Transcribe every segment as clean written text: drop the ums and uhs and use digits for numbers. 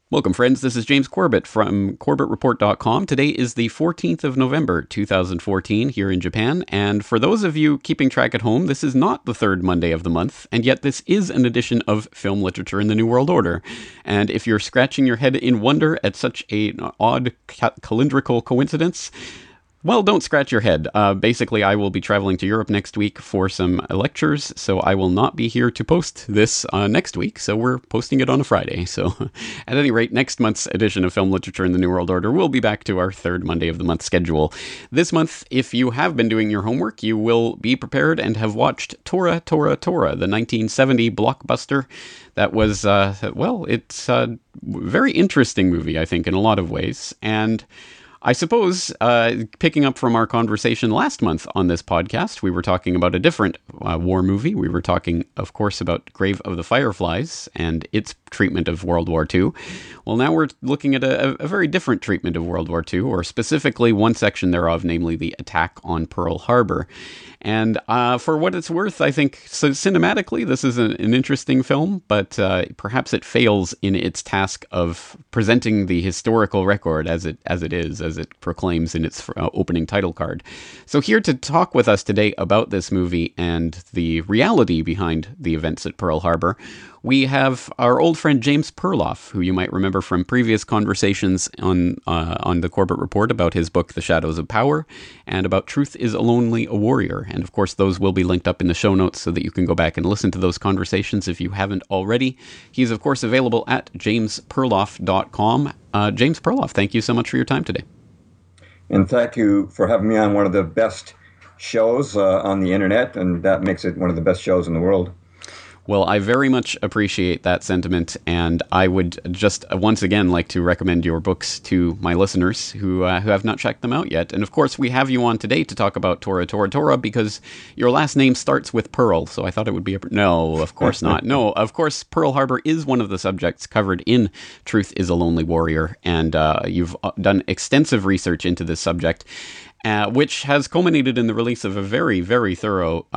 Welcome, friends. This is James Corbett from CorbettReport.com. Today is the 14th of November, 2014, here in Japan. And for those of you keeping track at home, this is not the third Monday of the month, and yet this is an edition of Film Literature in the New World Order. And if you're scratching your head in wonder at such an odd calendrical coincidence, well, don't scratch your head. Basically, I will be traveling to Europe next week for some lectures, so I will not be here to post this next week, so we're posting it on a Friday. So, at any rate, next month's edition of Film Literature in the New World Order will be back to our third Monday of the month schedule. This month, if you have been doing your homework, you will be prepared and have watched Tora, Tora, Tora, the 1970 blockbuster that was, it's a very interesting movie, I think, in a lot of ways, and I suppose, picking up from our conversation last month on this podcast, we were talking about a different war movie. We were talking, of course, about Grave of the Fireflies and its treatment of World War II. Well, now we're looking at a very different treatment of World War II, or specifically one section thereof, namely the attack on Pearl Harbor. And for what it's worth, I think cinematically this is an interesting film, but perhaps it fails in its task of presenting the historical record as it proclaims in its opening title card. So here to talk with us today about this movie and the reality behind the events at Pearl Harbor, we have our old friend James Perloff, who you might remember from previous conversations on the Corbett Report about his book, The Shadows of Power, and about Truth is Only a Warrior. And of course, those will be linked up in the show notes so that you can go back and listen to those conversations if you haven't already. He's, of course, available at jamesperloff.com. James Perloff, thank you so much for your time today. And thank you for having me on one of the best shows on the internet, and that makes it one of the best shows in the world. Well, I very much appreciate that sentiment, and I would just once again like to recommend your books to my listeners who have not checked them out yet. And of course, we have you on today to talk about Tora, Tora, Tora because your last name starts with Pearl, so I thought it would be No, of course not. No, of course, Pearl Harbor is one of the subjects covered in Truth is a Lonely Warrior, and you've done extensive research into this subject. Which has culminated in the release of a very, very thorough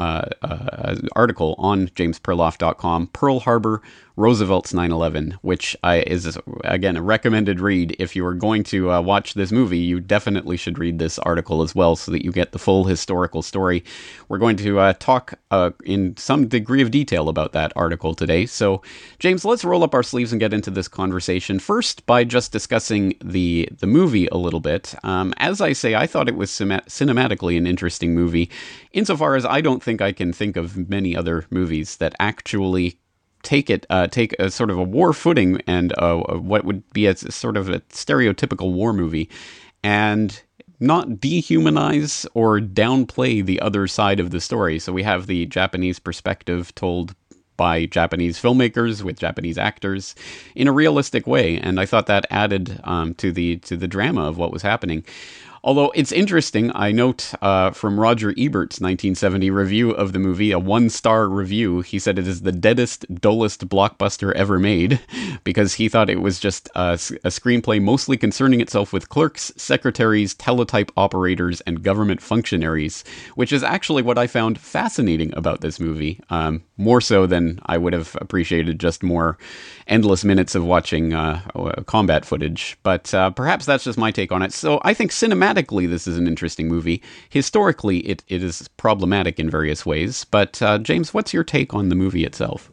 article on jamesperloff.com, Pearl Harbor, Roosevelt's 9/11, which is, again, a recommended read. If you are going to watch this movie, you definitely should read this article as well so that you get the full historical story. We're going to talk in some degree of detail about that article today. So, James, let's roll up our sleeves and get into this conversation. First, by just discussing the movie a little bit. As I say, I thought it was cinematically an interesting movie, insofar as I don't think I can think of many other movies that actually take a sort of a war footing and what would be a sort of a stereotypical war movie and not dehumanize or downplay the other side of the story. So we have the Japanese perspective told by Japanese filmmakers with Japanese actors in a realistic way, and I thought that added to the drama of what was happening. Although it's interesting, I note from Roger Ebert's 1970 review of the movie, a 1-star review, he said it is the deadest, dullest blockbuster ever made, because he thought it was just a screenplay mostly concerning itself with clerks, secretaries, teletype operators, and government functionaries, which is actually what I found fascinating about this movie, more so than I would have appreciated just more endless minutes of watching combat footage. But perhaps that's just my take on it. So I think cinematically, this is an interesting movie. Historically, it is problematic in various ways. But James, what's your take on the movie itself?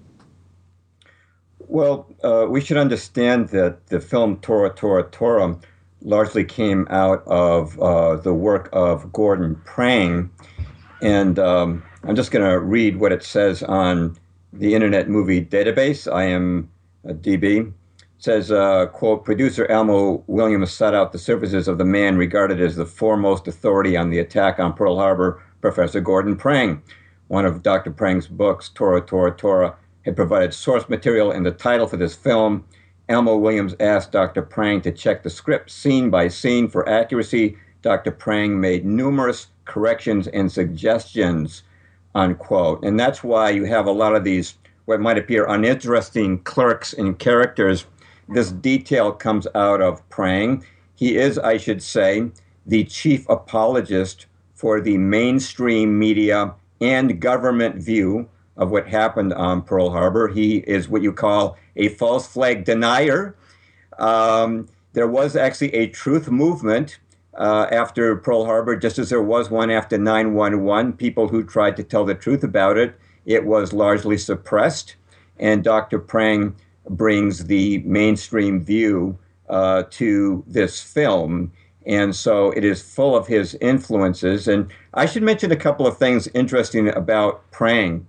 Well, we should understand that the film Tora, Tora, Tora largely came out of the work of Gordon Prang. And I'm just going to read what it says on the Internet Movie Database, IMDb. It says, quote, producer Elmo Williams sought out the services of the man regarded as the foremost authority on the attack on Pearl Harbor, Professor Gordon Prang. One of Dr. Prang's books, Tora, Tora, Tora, had provided source material and the title for this film. Elmo Williams asked Dr. Prang to check the script scene by scene for accuracy. Dr. Prang made numerous corrections and suggestions, unquote. And that's why you have a lot of these, what might appear uninteresting clerks and characters. This detail comes out of Prang. He is, I should say, the chief apologist for the mainstream media and government view of what happened on Pearl Harbor. He is what you call a false flag denier. There was actually a truth movement after Pearl Harbor, just as there was one after 9/11. People who tried to tell the truth about it, it was largely suppressed. And Dr. Prang brings the mainstream view to this film. And so it is full of his influences. And I should mention a couple of things interesting about Prang.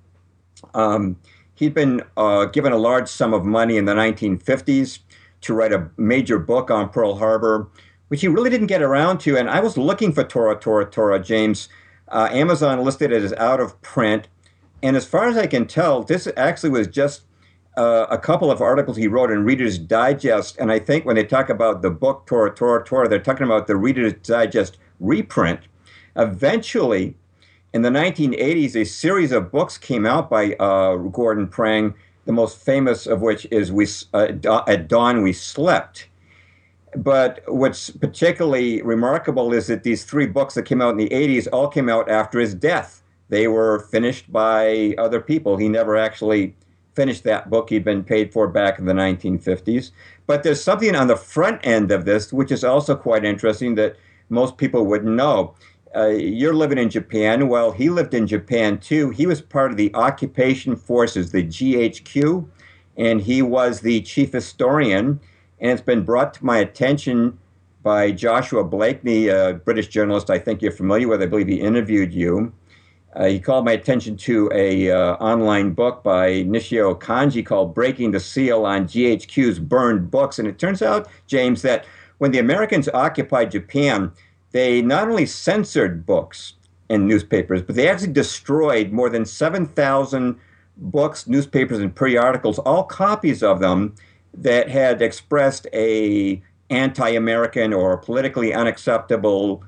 He'd been given a large sum of money in the 1950s to write a major book on Pearl Harbor, which he really didn't get around to. And I was looking for Tora, Tora, Tora, James. Amazon listed it as out of print. And as far as I can tell, this actually was just a couple of articles he wrote in Reader's Digest. And I think when they talk about the book Tora, Tora, Tora, they're talking about the Reader's Digest reprint. Eventually, in the 1980s, a series of books came out by Gordon Prang, the most famous of which is At Dawn We Slept. But what's particularly remarkable is that these three books that came out in the 80s all came out after his death. They were finished by other people. He never actually finished that book he'd been paid for back in the 1950s. But there's something on the front end of this, which is also quite interesting that most people wouldn't know. You're living in Japan. Well, he lived in Japan too. He was part of the occupation forces, the GHQ, and he was the chief historian. And it's been brought to my attention by Joshua Blakeney, a British journalist I think you're familiar with. I believe he interviewed you. He called my attention to a online book by Nishio Kanji called Breaking the Seal on GHQ's Burned Books. And it turns out, James, that when the Americans occupied Japan, they not only censored books and newspapers, but they actually destroyed more than 7,000 books, newspapers, and periodicals, all copies of them that had expressed a anti-American or politically unacceptable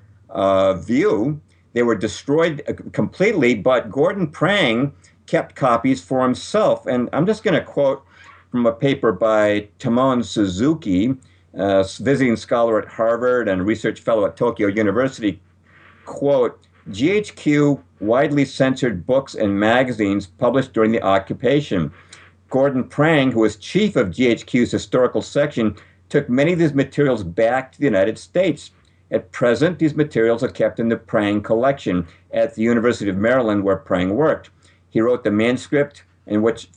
view. They were destroyed completely, but Gordon Prang kept copies for himself. And I'm just going to quote from a paper by Tamon Suzuki, visiting scholar at Harvard and research fellow at Tokyo University. Quote, GHQ widely censored books and magazines published during the occupation. Gordon Prang, who was chief of GHQ's historical section, took many of these materials back to the United States. At present, these materials are kept in the Prang collection at the University of Maryland, where Prang worked. He wrote the manuscript for which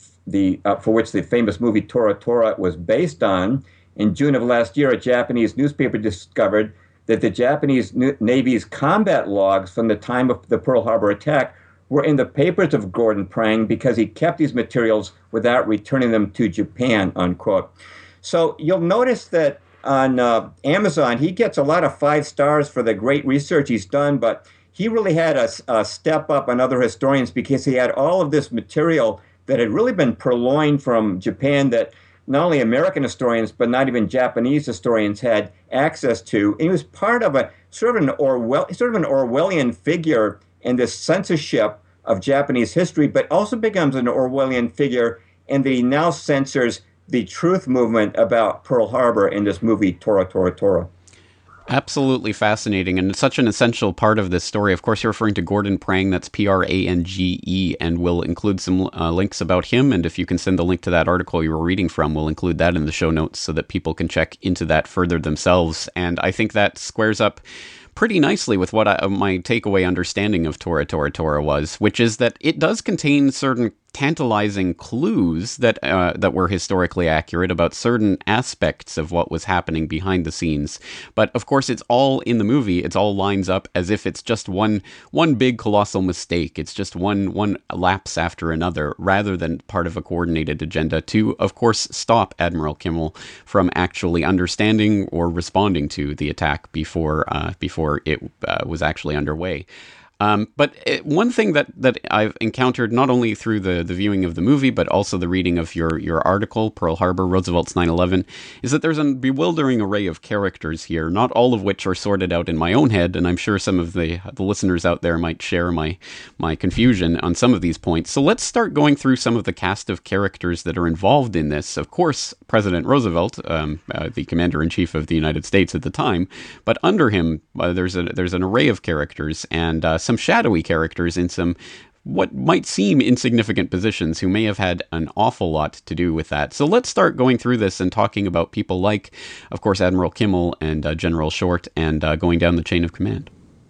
the famous movie Tora Tora was based on. In June of last year, a Japanese newspaper discovered that the Japanese Navy's combat logs from the time of the Pearl Harbor attack were in the papers of Gordon Prang because he kept these materials without returning them to Japan, unquote. So you'll notice that on Amazon, he gets a lot of 5 stars for the great research he's done, but he really had a step up on other historians because he had all of this material that had really been purloined from Japan that not only American historians, but not even Japanese historians had access to. And he was part of a sort of an Orwellian figure in this censorship of Japanese history, but also becomes an Orwellian figure in that he now censors the truth movement about Pearl Harbor in this movie, Tora, Tora, Tora. Absolutely fascinating, and such an essential part of this story. Of course, you're referring to Gordon Prang, that's Prange, and we'll include some links about him, and if you can send the link to that article you were reading from, we'll include that in the show notes so that people can check into that further themselves. And I think that squares up pretty nicely with what my takeaway understanding of Tora, Tora, Tora was, which is that it does contain certain tantalizing clues that were historically accurate about certain aspects of what was happening behind the scenes. But of course, it's all in the movie. It all lines up as if it's just one big colossal mistake. It's just one lapse after another, rather than part of a coordinated agenda to, of course, stop Admiral Kimmel from actually understanding or responding to the attack before it was actually underway. But one thing that I've encountered not only through the viewing of the movie, but also the reading of your article, Pearl Harbor, Roosevelt's 9/11, is that there's a bewildering array of characters here, not all of which are sorted out in my own head, and I'm sure some of the listeners out there might share my confusion on some of these points. So let's start going through some of the cast of characters that are involved in this. Of course, President Roosevelt, the Commander-in-Chief of the United States at the time, but under him, there's an array of characters, and some shadowy characters in some what might seem insignificant positions who may have had an awful lot to do with that. So let's start going through this and talking about people like, of course, Admiral Kimmel and General Short, and going down the chain of command.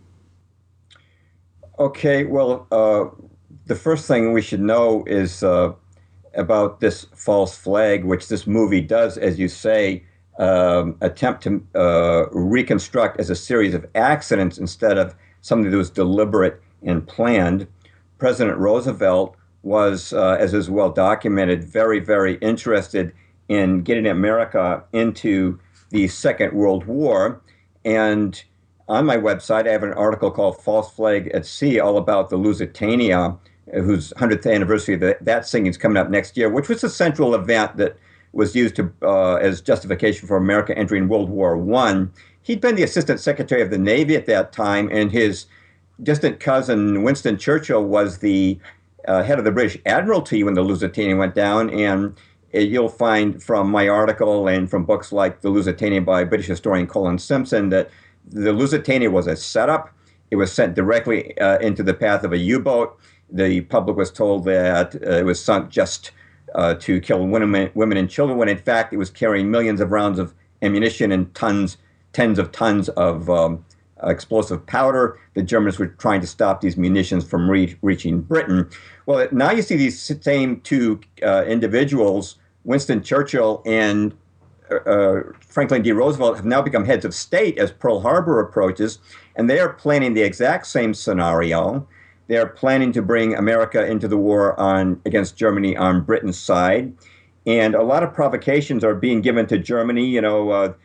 Okay, well, the first thing we should know is about this false flag, which this movie does, as you say, attempt to reconstruct as a series of accidents instead of something that was deliberate and planned. President Roosevelt was, as is well documented, very, very interested in getting America into the Second World War. And on my website, I have an article called False Flag at Sea, all about the Lusitania, whose 100th anniversary of that sinking is coming up next year, which was a central event that was used to, as justification for America entering World War I. He'd been the Assistant Secretary of the Navy at that time, and his distant cousin, Winston Churchill, was the head of the British Admiralty when the Lusitania went down. And you'll find from my article and from books like The Lusitania by British historian Colin Simpson that the Lusitania was a setup. It was sent directly into the path of a U-boat. The public was told that it was sunk just to kill women and children, when in fact it was carrying millions of rounds of ammunition and tens of tons of explosive powder. The Germans were trying to stop these munitions from reaching Britain. Well, now you see these same two individuals, Winston Churchill and Franklin D. Roosevelt, have now become heads of state as Pearl Harbor approaches, and they are planning the exact same scenario. They're planning to bring America into the war against Germany on Britain's side. And a lot of provocations are being given to Germany. You know,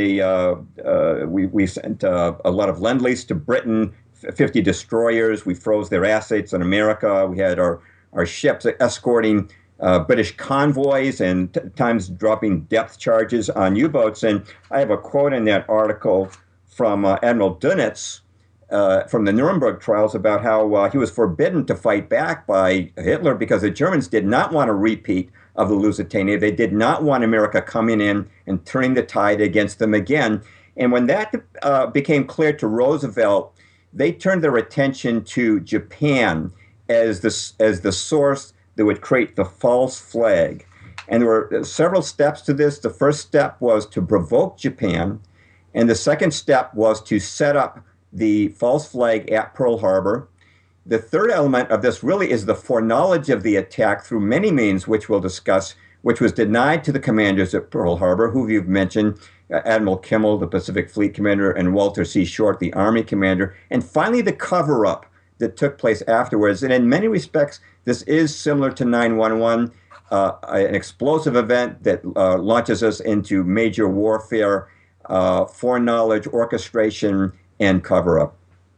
we sent a lot of lend-lease to Britain, 50 destroyers. We froze their assets in America. We had our ships escorting British convoys and times dropping depth charges on U-boats. And I have a quote in that article from Admiral Dönitz, from the Nuremberg trials, about how he was forbidden to fight back by Hitler because the Germans did not want a repeat of the Lusitania. They did not want America coming in and turning the tide against them again. And when that became clear to Roosevelt, they turned their attention to Japan as the source that would create the false flag. And there were several steps to this. The first step was to provoke Japan, and the second step was to set up the false flag at Pearl Harbor. The third element of this really is the foreknowledge of the attack through many means, which we'll discuss, which was denied to the commanders at Pearl Harbor, who you've mentioned, Admiral Kimmel, the Pacific Fleet commander, and Walter C. Short, the Army commander. And finally, the cover-up that took place afterwards. And in many respects, this is similar to 9/11, an explosive event that launches us into major warfare, foreknowledge, orchestration, and cover-up.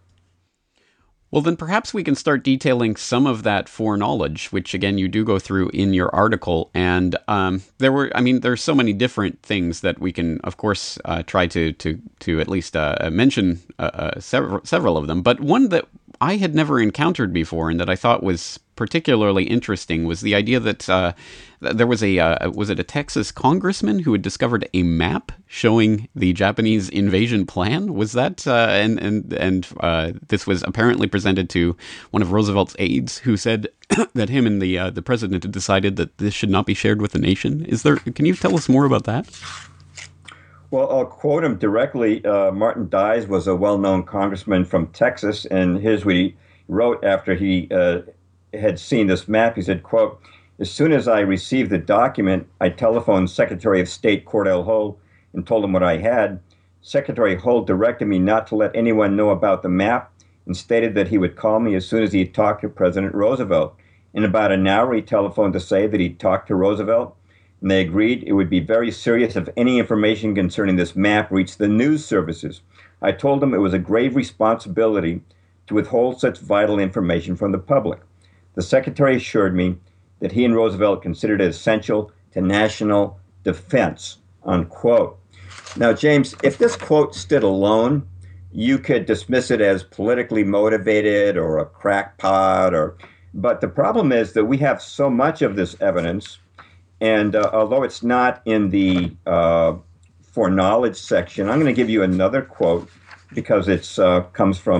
Well, then perhaps we can start detailing some of that foreknowledge, which again you do go through in your article. And there's so many different things that we can, of course, try to at least mention several of them. But one that I had never encountered before and that I thought was particularly interesting was the idea that there was was it a Texas congressman who had discovered a map showing the Japanese invasion plan? Was that and this was apparently presented to one of Roosevelt's aides, who said that him and the president had decided that this should not be shared with the nation. Can you tell us more about that? Well, I'll quote him directly. Martin Dies was a well-known congressman from Texas, and here's what he wrote after he had seen this map. He said, quote, "As soon as I received the document, I telephoned Secretary of State Cordell Hull and told him what I had. Secretary Hull directed me not to let anyone know about the map and stated that he would call me as soon as he had talked to President Roosevelt. In about an hour, he telephoned to say that he'd talked to Roosevelt, and they agreed it would be very serious if any information concerning this map reached the news services. I told him it was a grave responsibility to withhold such vital information from the public. The Secretary assured me that he and Roosevelt considered it essential to national defense," unquote. Now, James, if this quote stood alone, you could dismiss it as politically motivated or a crackpot, but the problem is that we have so much of this evidence, and although it's not in the foreknowledge section, I'm going to give you another quote because it comes from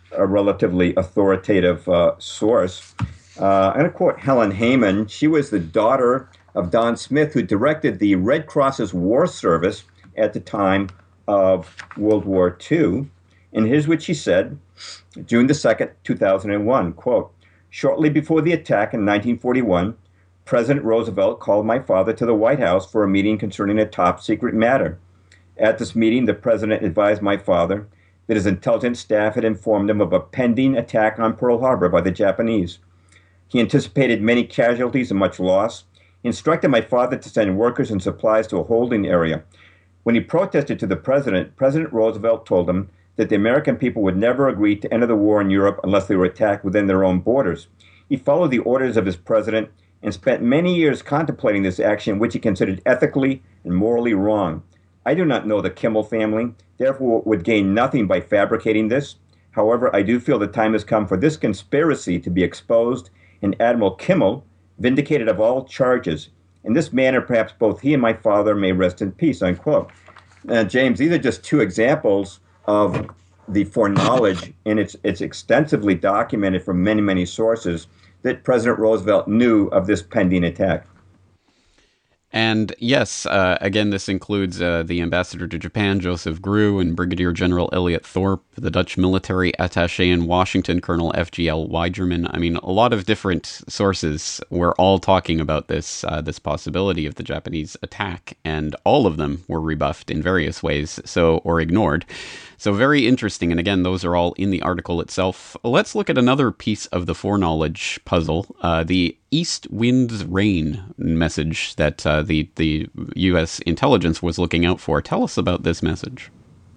a relatively authoritative source. I'm going to quote Helen Hayman. She was the daughter of Don Smith, who directed the Red Cross's war service at the time of World War II. And here's what she said, June the 2nd, 2001, quote, "Shortly before the attack in 1941, President Roosevelt called my father to the White House for a meeting concerning a top secret matter. At this meeting, the president advised my father that his intelligence staff had informed him of a pending attack on Pearl Harbor by the Japanese. He anticipated many casualties and much loss. He instructed my father to send workers and supplies to a holding area. When he protested to the president, President Roosevelt told him that the American people would never agree to enter the war in Europe unless they were attacked within their own borders. He followed the orders of his president and spent many years contemplating this action, which he considered ethically and morally wrong. I do not know the Kimmel family, therefore would gain nothing by fabricating this. However, I do feel the time has come for this conspiracy to be exposed and Admiral Kimmel vindicated of all charges. In this manner, perhaps both he and my father may rest in peace," unquote. James, these are just two examples of the foreknowledge, and it's extensively documented from many, many sources that President Roosevelt knew of this pending attack. And yes, again, this includes the ambassador to Japan, Joseph Grew, and Brigadier General Elliot Thorpe, the Dutch military attaché in Washington, Colonel F.G.L. Wigerman. I mean, a lot of different sources were all talking about this possibility of the Japanese attack, and all of them were rebuffed in various ways, or ignored. So very interesting, and again, those are all in the article itself. Let's look at another piece of the foreknowledge puzzle, the East Wind's Rain message that the U.S. intelligence was looking out for. Tell us about this message.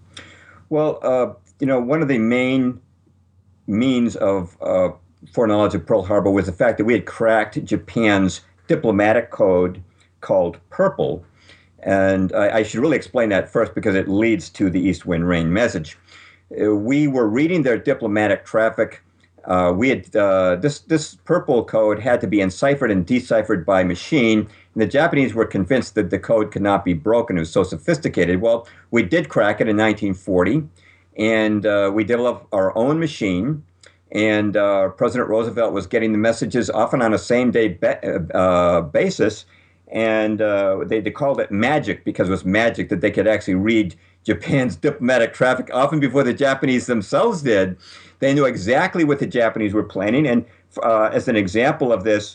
Well, one of the main means of foreknowledge of Pearl Harbor was the fact that we had cracked Japan's diplomatic code called Purple. And I should really explain that first because it leads to the East Wind Rain message. We were reading their diplomatic traffic. We had this Purple code had to be enciphered and deciphered by machine. And the Japanese were convinced that the code could not be broken. It was so sophisticated. Well, we did crack it in 1940, and we developed our own machine. And President Roosevelt was getting the messages often on a same-day basis. And they called it magic because it was magic that they could actually read Japan's diplomatic traffic often before the Japanese themselves did. They knew exactly what the Japanese were planning. And as an example of this,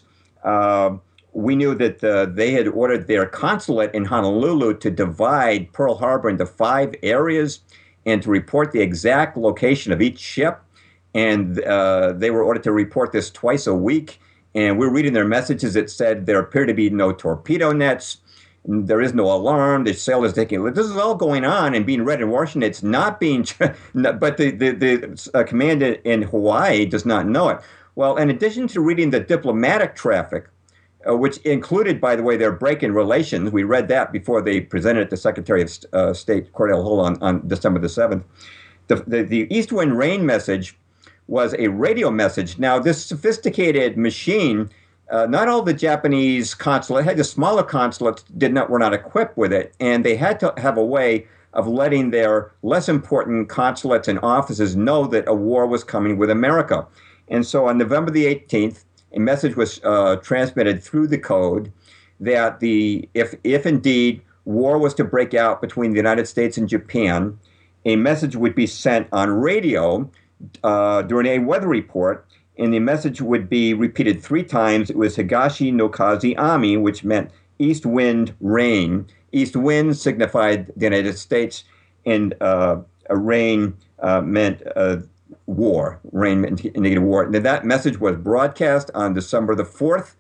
we knew that they had ordered their consulate in Honolulu to divide Pearl Harbor into 5 areas and to report the exact location of each ship. And they were ordered to report this twice a week. And we're reading their messages that said there appear to be no torpedo nets. There is no alarm. The sailors taking. This is all going on and being read in Washington. It's not being, but the command in Hawaii does not know it. Well, in addition to reading the diplomatic traffic, which included, by the way, their break-in relations, we read that before they presented it to Secretary of State Cordell Hull on December the 7th. The East Wind Rain message was a radio message. Now, this sophisticated machine, not all the Japanese consulate, the smaller consulates were not equipped with it, and they had to have a way of letting their less important consulates and offices know that a war was coming with America. And so on November the 18th, a message was transmitted through the code that if indeed war was to break out between the United States and Japan, a message would be sent on radio during a weather report, and the message would be repeated 3 times. It was Higashi no Kaze Ami, which meant east wind rain. East wind signified the United States, and rain meant war. Rain meant indicated war. And that message was broadcast on December the 4th,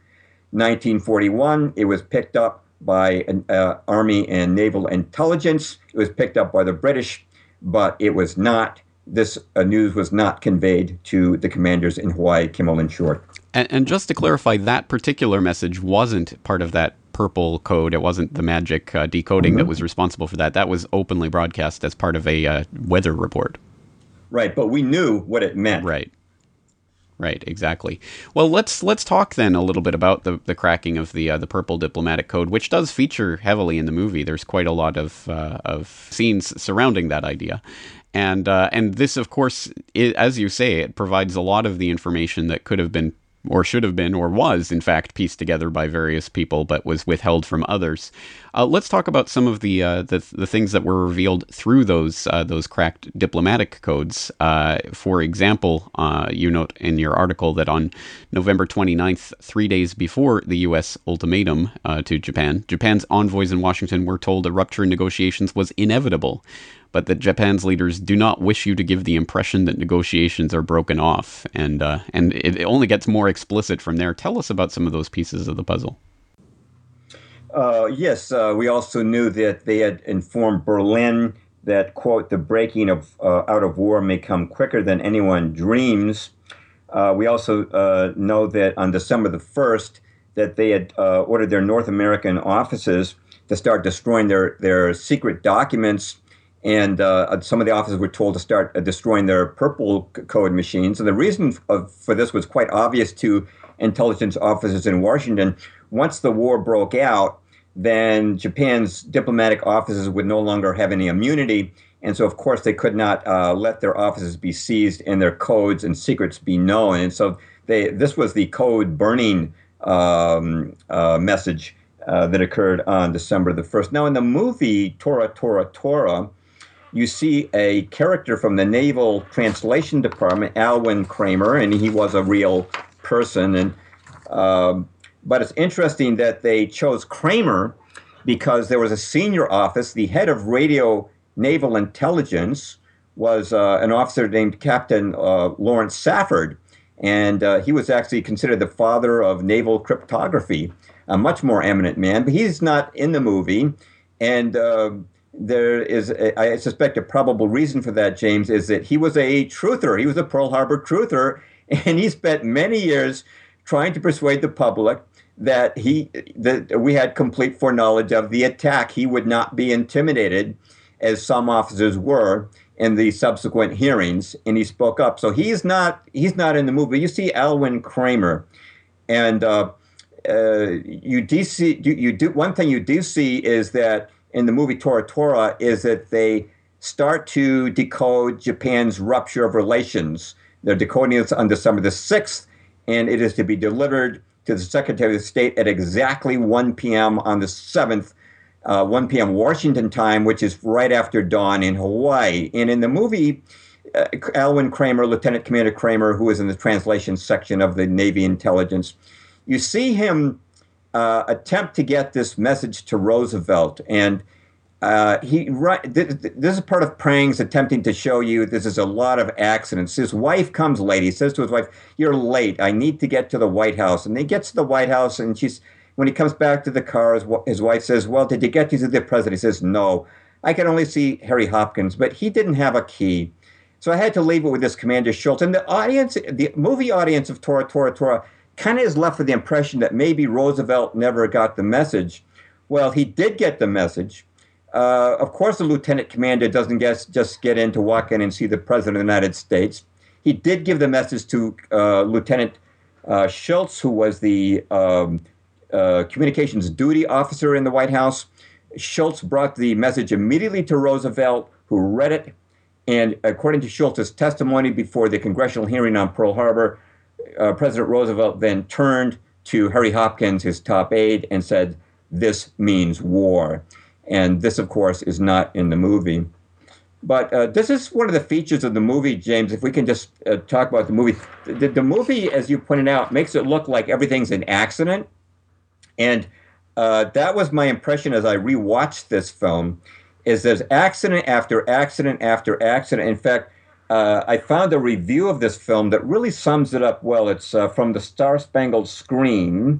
1941. It was picked up by Army and Naval Intelligence. It was picked up by the British, but it was not. This news was not conveyed to the commanders in Hawaii, Kimmel and Short. And just to clarify, that particular message wasn't part of that Purple code. It wasn't the magic decoding that was responsible for that. That was openly broadcast as part of a weather report. Right, but we knew what it meant. Right, exactly. Well, let's talk then a little bit about the cracking of the Purple Diplomatic Code, which does feature heavily in the movie. There's quite a lot of scenes surrounding that idea. And this, of course, as you say, it provides a lot of the information that could have been, or should have been, or was, in fact, pieced together by various people, but was withheld from others. Let's talk about some of the things that were revealed through those cracked diplomatic codes. For example, you note in your article that on November 29th, 3 days before the U.S. ultimatum to Japan, Japan's envoys in Washington were told a rupture in negotiations was inevitable, but that Japan's leaders do not wish you to give the impression that negotiations are broken off. And it only gets more explicit from there. Tell us about some of those pieces of the puzzle. Yes, we also knew that they had informed Berlin that, quote, the breaking of out of war may come quicker than anyone dreams. We also know that on December the 1st, that they had ordered their North American offices to start destroying their secret documents. And some of the officers were told to start destroying their purple code machines. And the reason for this was quite obvious to intelligence officers in Washington. Once the war broke out, then Japan's diplomatic offices would no longer have any immunity. And so, of course, they could not let their offices be seized and their codes and secrets be known. And so this was the code burning message that occurred on December the 1st. Now, in the movie Tora, Tora, Tora, you see a character from the Naval Translation Department, Alwyn Kramer, and he was a real person. And but it's interesting that they chose Kramer because there was a senior office. The head of radio naval intelligence was an officer named Captain Lawrence Safford, and he was actually considered the father of naval cryptography, a much more eminent man. But he's not in the movie, and there is, I suspect, a probable reason for that, James, is that he was a truther. He was a Pearl Harbor truther, and he spent many years trying to persuade the public that we had complete foreknowledge of the attack. He would not be intimidated, as some officers were in the subsequent hearings, and he spoke up. So he's not in the movie. You see Alwyn Kramer, and one thing you do see is that in the movie Tora Tora is that they start to decode Japan's rupture of relations. They're decoding this on December the 6th, and it is to be delivered to the Secretary of State at exactly 1 p.m. on the 7th, 1 p.m. Washington time, which is right after dawn in Hawaii. And in the movie, Alwyn Kramer, Lieutenant Commander Kramer, who is in the translation section of the Navy intelligence, you see him attempt to get this message to Roosevelt. And this is part of Prang's attempting to show you this is a lot of accidents. His wife comes late. He says to his wife, "You're late. I need to get to the White House." And he gets to the White House, and when he comes back to the car, his wife says, "Well, did you get to the president?" He says, "No. I can only see Harry Hopkins, but he didn't have a key." So I had to leave it with this Commander Schultz. And the movie audience of Tora, Tora, Tora kind of is left with the impression that maybe Roosevelt never got the message. Well, he did get the message. Of course, the lieutenant commander doesn't just get in to walk in and see the president of the United States. He did give the message to Lieutenant Schultz, who was the communications duty officer in the White House. Schultz brought the message immediately to Roosevelt, who read it. And according to Schultz's testimony before the congressional hearing on Pearl Harbor, President Roosevelt then turned to Harry Hopkins, his top aide, and said, "This means war." And this, of course, is not in the movie. But this is one of the features of the movie, James, if we can just talk about the movie. The movie, as you pointed out, makes it look like everything's an accident. And that was my impression as I rewatched this film, is there's accident after accident after accident. In fact, I found a review of this film that really sums it up well. It's from the Star Spangled Screen,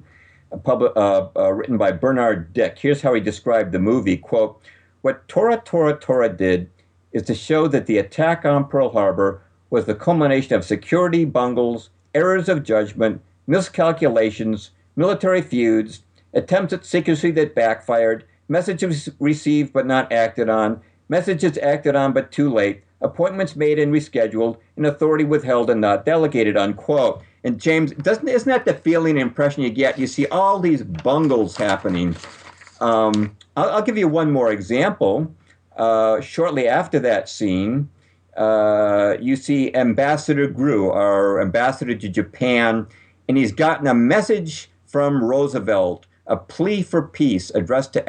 written by Bernard Dick. Here's how he described the movie, quote, "What Tora, Tora, Tora did is to show that the attack on Pearl Harbor was the culmination of security bungles, errors of judgment, miscalculations, military feuds, attempts at secrecy that backfired, messages received but not acted on, messages acted on but too late, appointments made and rescheduled, and authority withheld and not delegated," unquote. And James, isn't that the feeling and impression you get? You see all these bungles happening. I'll give you one more example. Shortly after that scene, you see Ambassador Gru, our ambassador to Japan, and he's gotten a message from Roosevelt, a plea for peace addressed to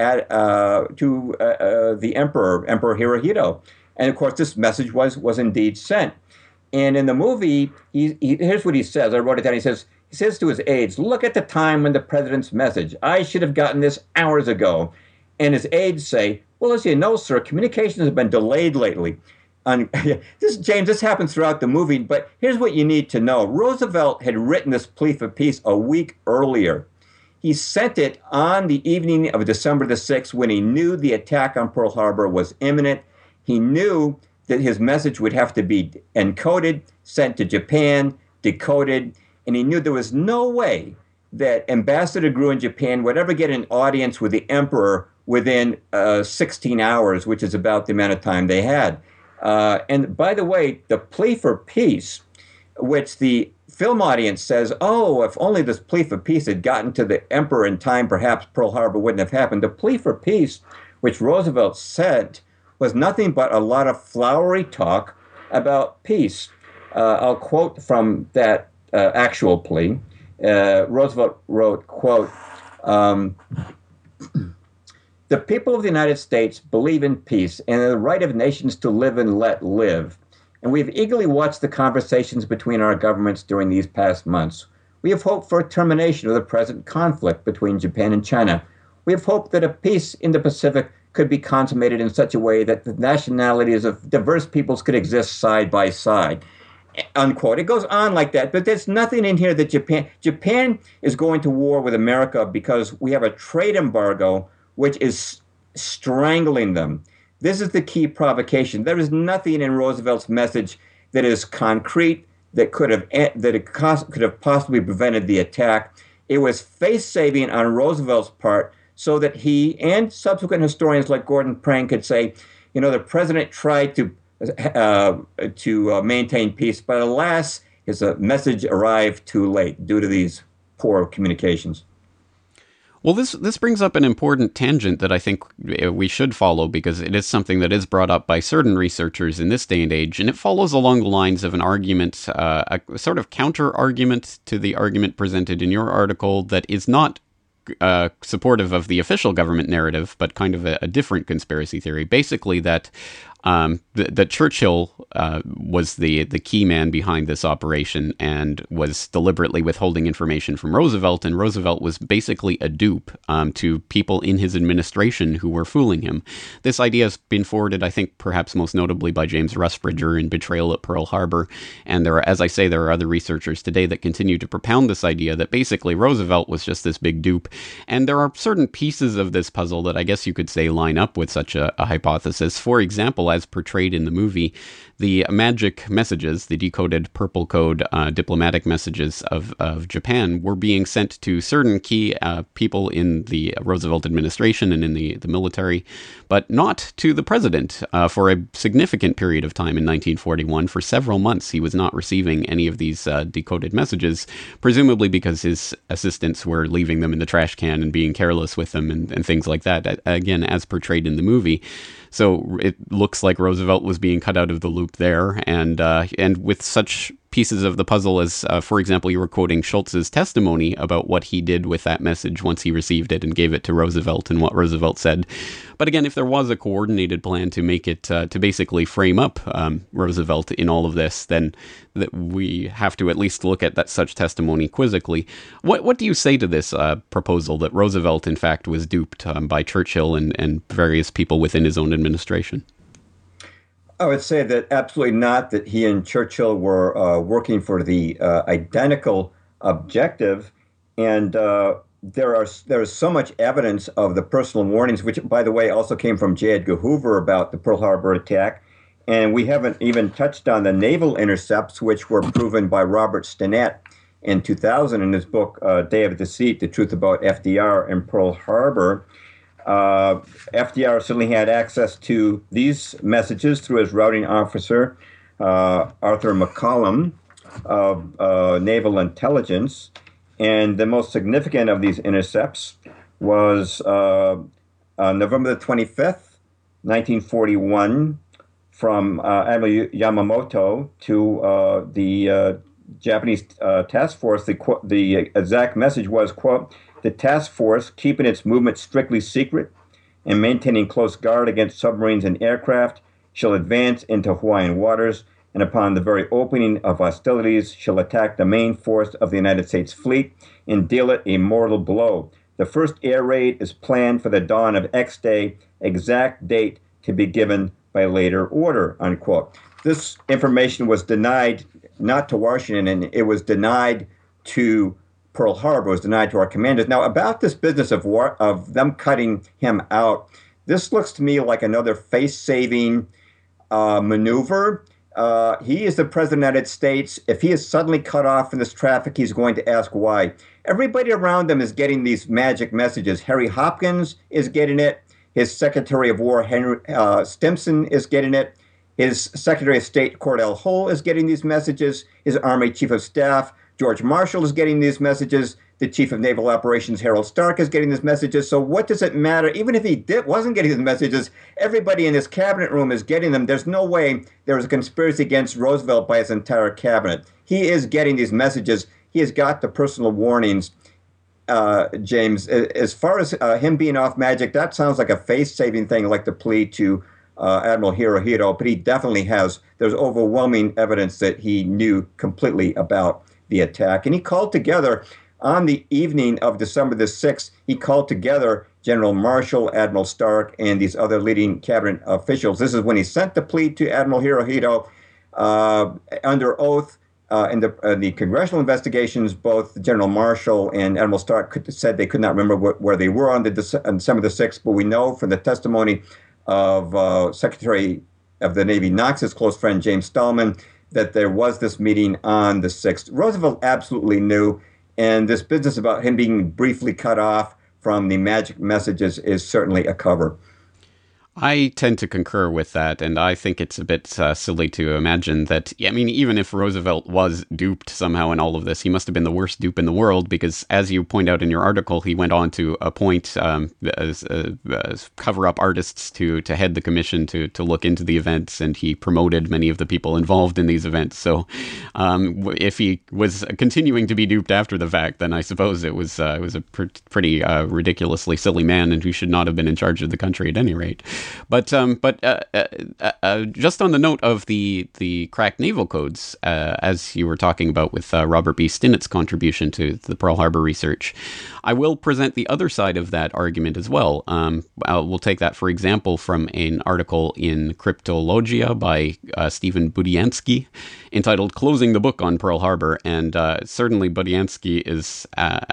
the Emperor Hirohito. And of course, this message was indeed sent. And in the movie, here's what he says. I wrote it down. He says to his aides, "Look at the time when the president's message. I should have gotten this hours ago." And his aides say, "Well, as you know, sir, communications have been delayed lately." James, this happens throughout the movie, but here's what you need to know. Roosevelt had written this plea for peace a week earlier. He sent it on the evening of December the 6th when he knew the attack on Pearl Harbor was imminent. He knew that his message would have to be encoded, sent to Japan, decoded, and he knew there was no way that Ambassador Gru in Japan would ever get an audience with the emperor within 16 hours, which is about the amount of time they had. And by the way, the plea for peace, which the film audience says, oh, if only this plea for peace had gotten to the emperor in time, perhaps Pearl Harbor wouldn't have happened. The plea for peace, which Roosevelt said, was nothing but a lot of flowery talk about peace. I'll quote from that actual plea. Roosevelt wrote, quote, "The people of the United States believe in peace and in the right of nations to live and let live. And we have eagerly watched the conversations between our governments during these past months. We have hoped for a termination of the present conflict between Japan and China. We have hoped that a peace in the Pacific could be consummated in such a way that the nationalities of diverse peoples could exist side by side." Unquote. It goes on like that, but there's nothing in here that Japan is going to war with America because we have a trade embargo which is strangling them. This is the key provocation. There is nothing in Roosevelt's message that is concrete that could have possibly prevented the attack. It was face-saving on Roosevelt's part so that he and subsequent historians like Gordon Prang could say, you know, the president tried to maintain peace, but alas, his message arrived too late due to these poor communications. Well, this brings up an important tangent that I think we should follow because it is something that is brought up by certain researchers in this day and age, and it follows along the lines of an argument, a sort of counter-argument to the argument presented in your article that is not supportive of the official government narrative, but kind of a different conspiracy theory. Basically, that Churchill was the key man behind this operation and was deliberately withholding information from Roosevelt, and Roosevelt was basically a dupe to people in his administration who were fooling him. This idea has been forwarded, I think, perhaps most notably by James Rusbridger in Betrayal at Pearl Harbor, and there are other researchers today that continue to propound this idea that basically Roosevelt was just this big dupe, and there are certain pieces of this puzzle that I guess you could say line up with such a hypothesis. For example, as portrayed in the movie, the magic messages, the decoded purple code diplomatic messages of Japan were being sent to certain key people in the Roosevelt administration and in the military, but not to the president for a significant period of time in 1941. For several months, he was not receiving any of these decoded messages, presumably because his assistants were leaving them in the trash can and being careless with them and things like that, again, as portrayed in the movie. So it looks like Roosevelt was being cut out of the loop there, and with such pieces of the puzzle as, for example, you were quoting Schultz's testimony about what he did with that message once he received it and gave it to Roosevelt and what Roosevelt said. But again, if there was a coordinated plan to make it, to basically frame up Roosevelt in all of this, then we have to at least look at such testimony quizzically. What do you say to this proposal that Roosevelt, in fact, was duped by Churchill and various people within his own administration? I would say that absolutely not, that he and Churchill were working for the identical objective. And there is so much evidence of the personal warnings, which, by the way, also came from J. Edgar Hoover about the Pearl Harbor attack. And we haven't even touched on the naval intercepts, which were proven by Robert Stinnett in 2000 in his book, Day of Deceit, The Truth About FDR and Pearl Harbor. FDR certainly had access to these messages through his routing officer, Arthur McCollum of Naval Intelligence. And the most significant of these intercepts was November the 25th, 1941, from Admiral Yamamoto to the Japanese task force. The exact message was, quote, "The task force, keeping its movement strictly secret and maintaining close guard against submarines and aircraft, shall advance into Hawaiian waters, and upon the very opening of hostilities shall attack the main force of the United States fleet and deal it a mortal blow. The first air raid is planned for the dawn of X day, exact date to be given by later order," unquote. This information was denied not to Washington, and it was denied to Pearl Harbor, it was denied to our commanders. Now, about this business of them cutting him out, this looks to me like another face-saving maneuver. He is the president of the United States. If he is suddenly cut off from this traffic, he's going to ask why. Everybody around him is getting these magic messages. Harry Hopkins is getting it. His Secretary of War, Henry Stimson, is getting it. His Secretary of State, Cordell Hull, is getting these messages. His Army Chief of Staff, George Marshall, is getting these messages. The Chief of Naval Operations, Harold Stark, is getting these messages. So what does it matter? Even if he wasn't getting these messages, everybody in his cabinet room is getting them. There's no way there was a conspiracy against Roosevelt by his entire cabinet. He is getting these messages. He has got the personal warnings. James, as far as him being off magic, that sounds like a face-saving thing, like the plea to Admiral Hirohito, but he definitely has. There's overwhelming evidence that he knew completely about the attack. And he called together, on the evening of December the 6th, he called together General Marshall, Admiral Stark, and these other leading cabinet officials. This is when he sent the plea to Admiral Hirohito under oath. In the congressional investigations, both General Marshall and Admiral Stark said they could not remember where they were on December the 6th, but we know from the testimony of Secretary of the Navy Knox's close friend James Stallman that there was this meeting on the 6th. Roosevelt absolutely knew, and this business about him being briefly cut off from the magic messages is certainly a cover. I tend to concur with that, and I think it's a bit silly to imagine that, I mean, even if Roosevelt was duped somehow in all of this, he must have been the worst dupe in the world, because as you point out in your article, he went on to appoint cover-up artists to head the commission to look into the events, and he promoted many of the people involved in these events. So if he was continuing to be duped after the fact, then I suppose it was a pretty ridiculously silly man, and who should not have been in charge of the country at any rate. But just on the note of the cracked naval codes, as you were talking about with Robert B. Stinnett's contribution to the Pearl Harbor research, I will present the other side of that argument as well. We'll take that, for example, from an article in Cryptologia by Stephen Budiansky entitled "Closing the Book on Pearl Harbor." And certainly Budiansky is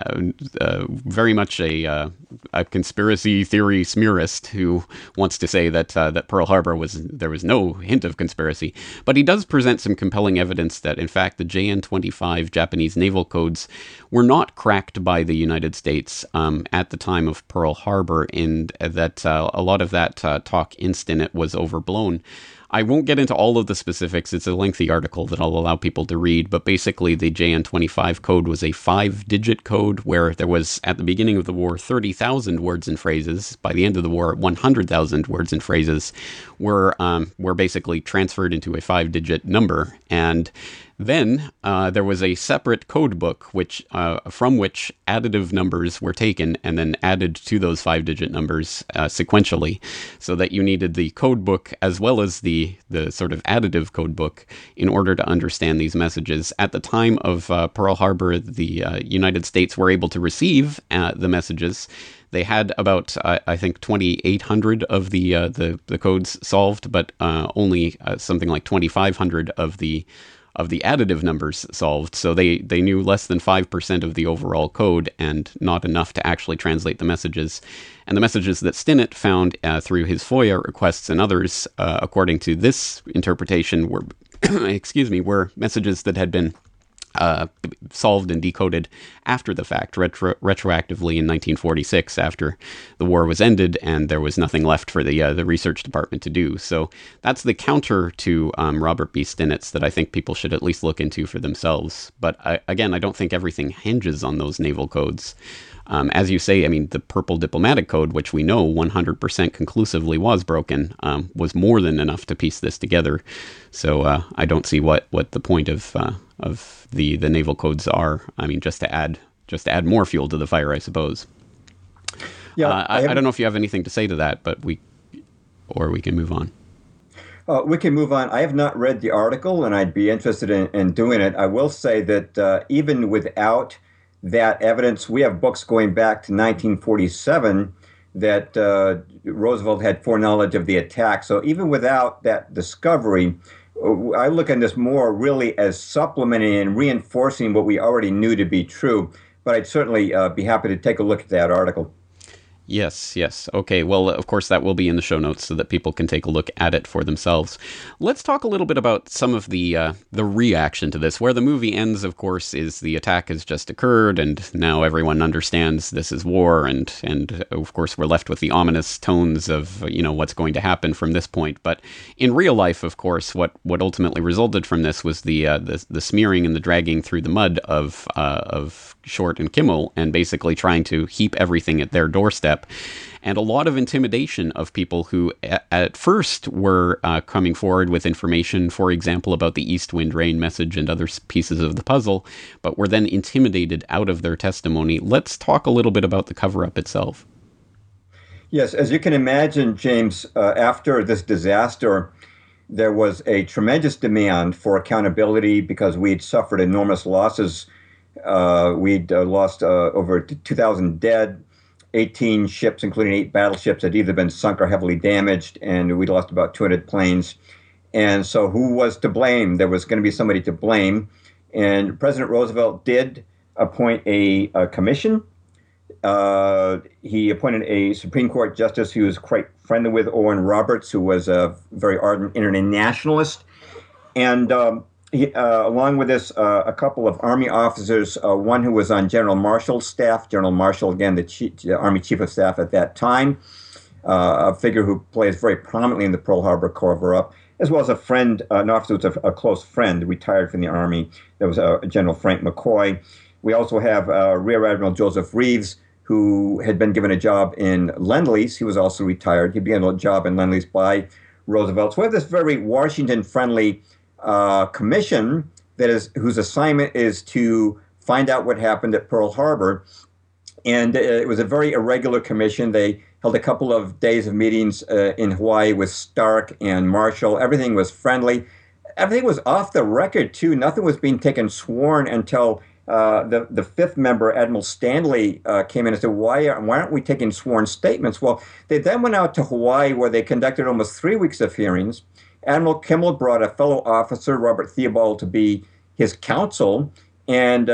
very much a conspiracy theory smearist who wants to say that Pearl Harbor there was no hint of conspiracy. But he does present some compelling evidence that, in fact, the JN-25 Japanese naval codes were not cracked by the United States at the time of Pearl Harbor, and that a lot of that talk in Stinnett was overblown. I won't get into all of the specifics. It's a lengthy article that I'll allow people to read, but basically the JN-25 code was a 5-digit code where there was, at the beginning of the war, 30,000 words and phrases. By the end of the war, 100,000 words and phrases were basically transferred into a 5-digit number. And then there was a separate code book from which additive numbers were taken and then added to those 5-digit numbers sequentially, so that you needed the code book as well as the sort of additive code book in order to understand these messages. At the time of Pearl Harbor, the United States were able to receive the messages. They had about, I think, 2,800 of the codes solved, but only something like 2,500 of the additive numbers solved. So they knew less than 5% of the overall code and not enough to actually translate the messages. And the messages that Stinnett found through his FOIA requests and others, according to this interpretation, were were messages that had been solved and decoded after the fact, retroactively in 1946, after the war was ended and there was nothing left for the research department to do. So that's the counter to Robert B. Stinnett's that I think people should at least look into for themselves. But again, I don't think everything hinges on those naval codes. As you say, I mean, the Purple Diplomatic Code, which we know 100% conclusively was broken, was more than enough to piece this together. So I don't see what the point of the naval codes are. I mean, just to add more fuel to the fire, I suppose. Yeah, I don't know if you have anything to say to that, but we can move on. We can move on. I have not read the article, and I'd be interested in doing it. I will say that even without that evidence, we have books going back to 1947 that Roosevelt had foreknowledge of the attack. So even without that discovery, I look at this more really as supplementing and reinforcing what we already knew to be true. But I'd certainly be happy to take a look at that article. Yes. Okay. Well, of course, that will be in the show notes so that people can take a look at it for themselves. Let's talk a little bit about some of the reaction to this. Where the movie ends, of course, is the attack has just occurred, and now everyone understands this is war, and of course, we're left with the ominous tones of what's going to happen from this point. But in real life, of course, what ultimately resulted from this was the smearing and the dragging through the mud of Short and Kimmel, and basically trying to heap everything at their doorstep. And a lot of intimidation of people who at first were coming forward with information, for example, about the East Wind Rain message and other pieces of the puzzle, but were then intimidated out of their testimony. Let's talk a little bit about the cover-up itself. Yes, as you can imagine, James, after this disaster, there was a tremendous demand for accountability because we'd suffered enormous losses. We'd lost over 2,000 dead. 18 ships, including 8 battleships, had either been sunk or heavily damaged, and we'd lost about 200 planes. And so who was to blame? There was going to be somebody to blame. And President Roosevelt did appoint a commission. He appointed a Supreme Court justice who was quite friendly with Owen Roberts, who was a very ardent internationalist. And along with this, a couple of Army officers, one who was on General Marshall's staff, General Marshall, again, the Army Chief of Staff at that time, a figure who plays very prominently in the Pearl Harbor cover-up, as well as a friend, an officer who was a close friend, retired from the Army. That was General Frank McCoy. We also have Rear Admiral Joseph Reeves, who had been given a job in Lend-Lease. He was also retired. He began a job in Lend-Lease by Roosevelt. So we have this very Washington-friendly commission whose assignment is to find out what happened at Pearl Harbor. And it was a very irregular commission. They held a couple of days of meetings in Hawaii with Stark and Marshall. Everything was friendly. Everything was off the record, too. Nothing was being taken sworn until the fifth member, Admiral Stanley, came in and said, why aren't we taking sworn statements? Well, they then went out to Hawaii, where they conducted almost 3 weeks of hearings. Admiral Kimmel brought a fellow officer, Robert Theobald, to be his counsel, and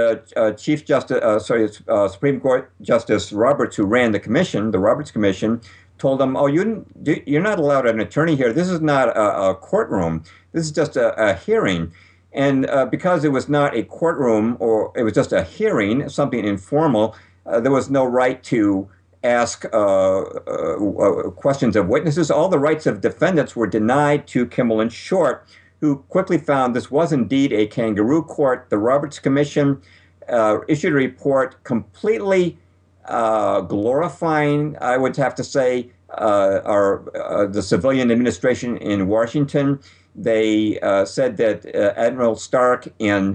Supreme Court Justice Roberts, who ran the commission, the Roberts Commission, told them, you're not allowed an attorney here. This is not a courtroom. This is just a hearing. And because it was not a courtroom, or it was just a hearing, something informal, there was no right to ask questions of witnesses. All the rights of defendants were denied to Kimmel and Short, who quickly found this was indeed a kangaroo court. The Roberts Commission issued a report completely glorifying, I would have to say, the civilian administration in Washington. They said that Admiral Stark and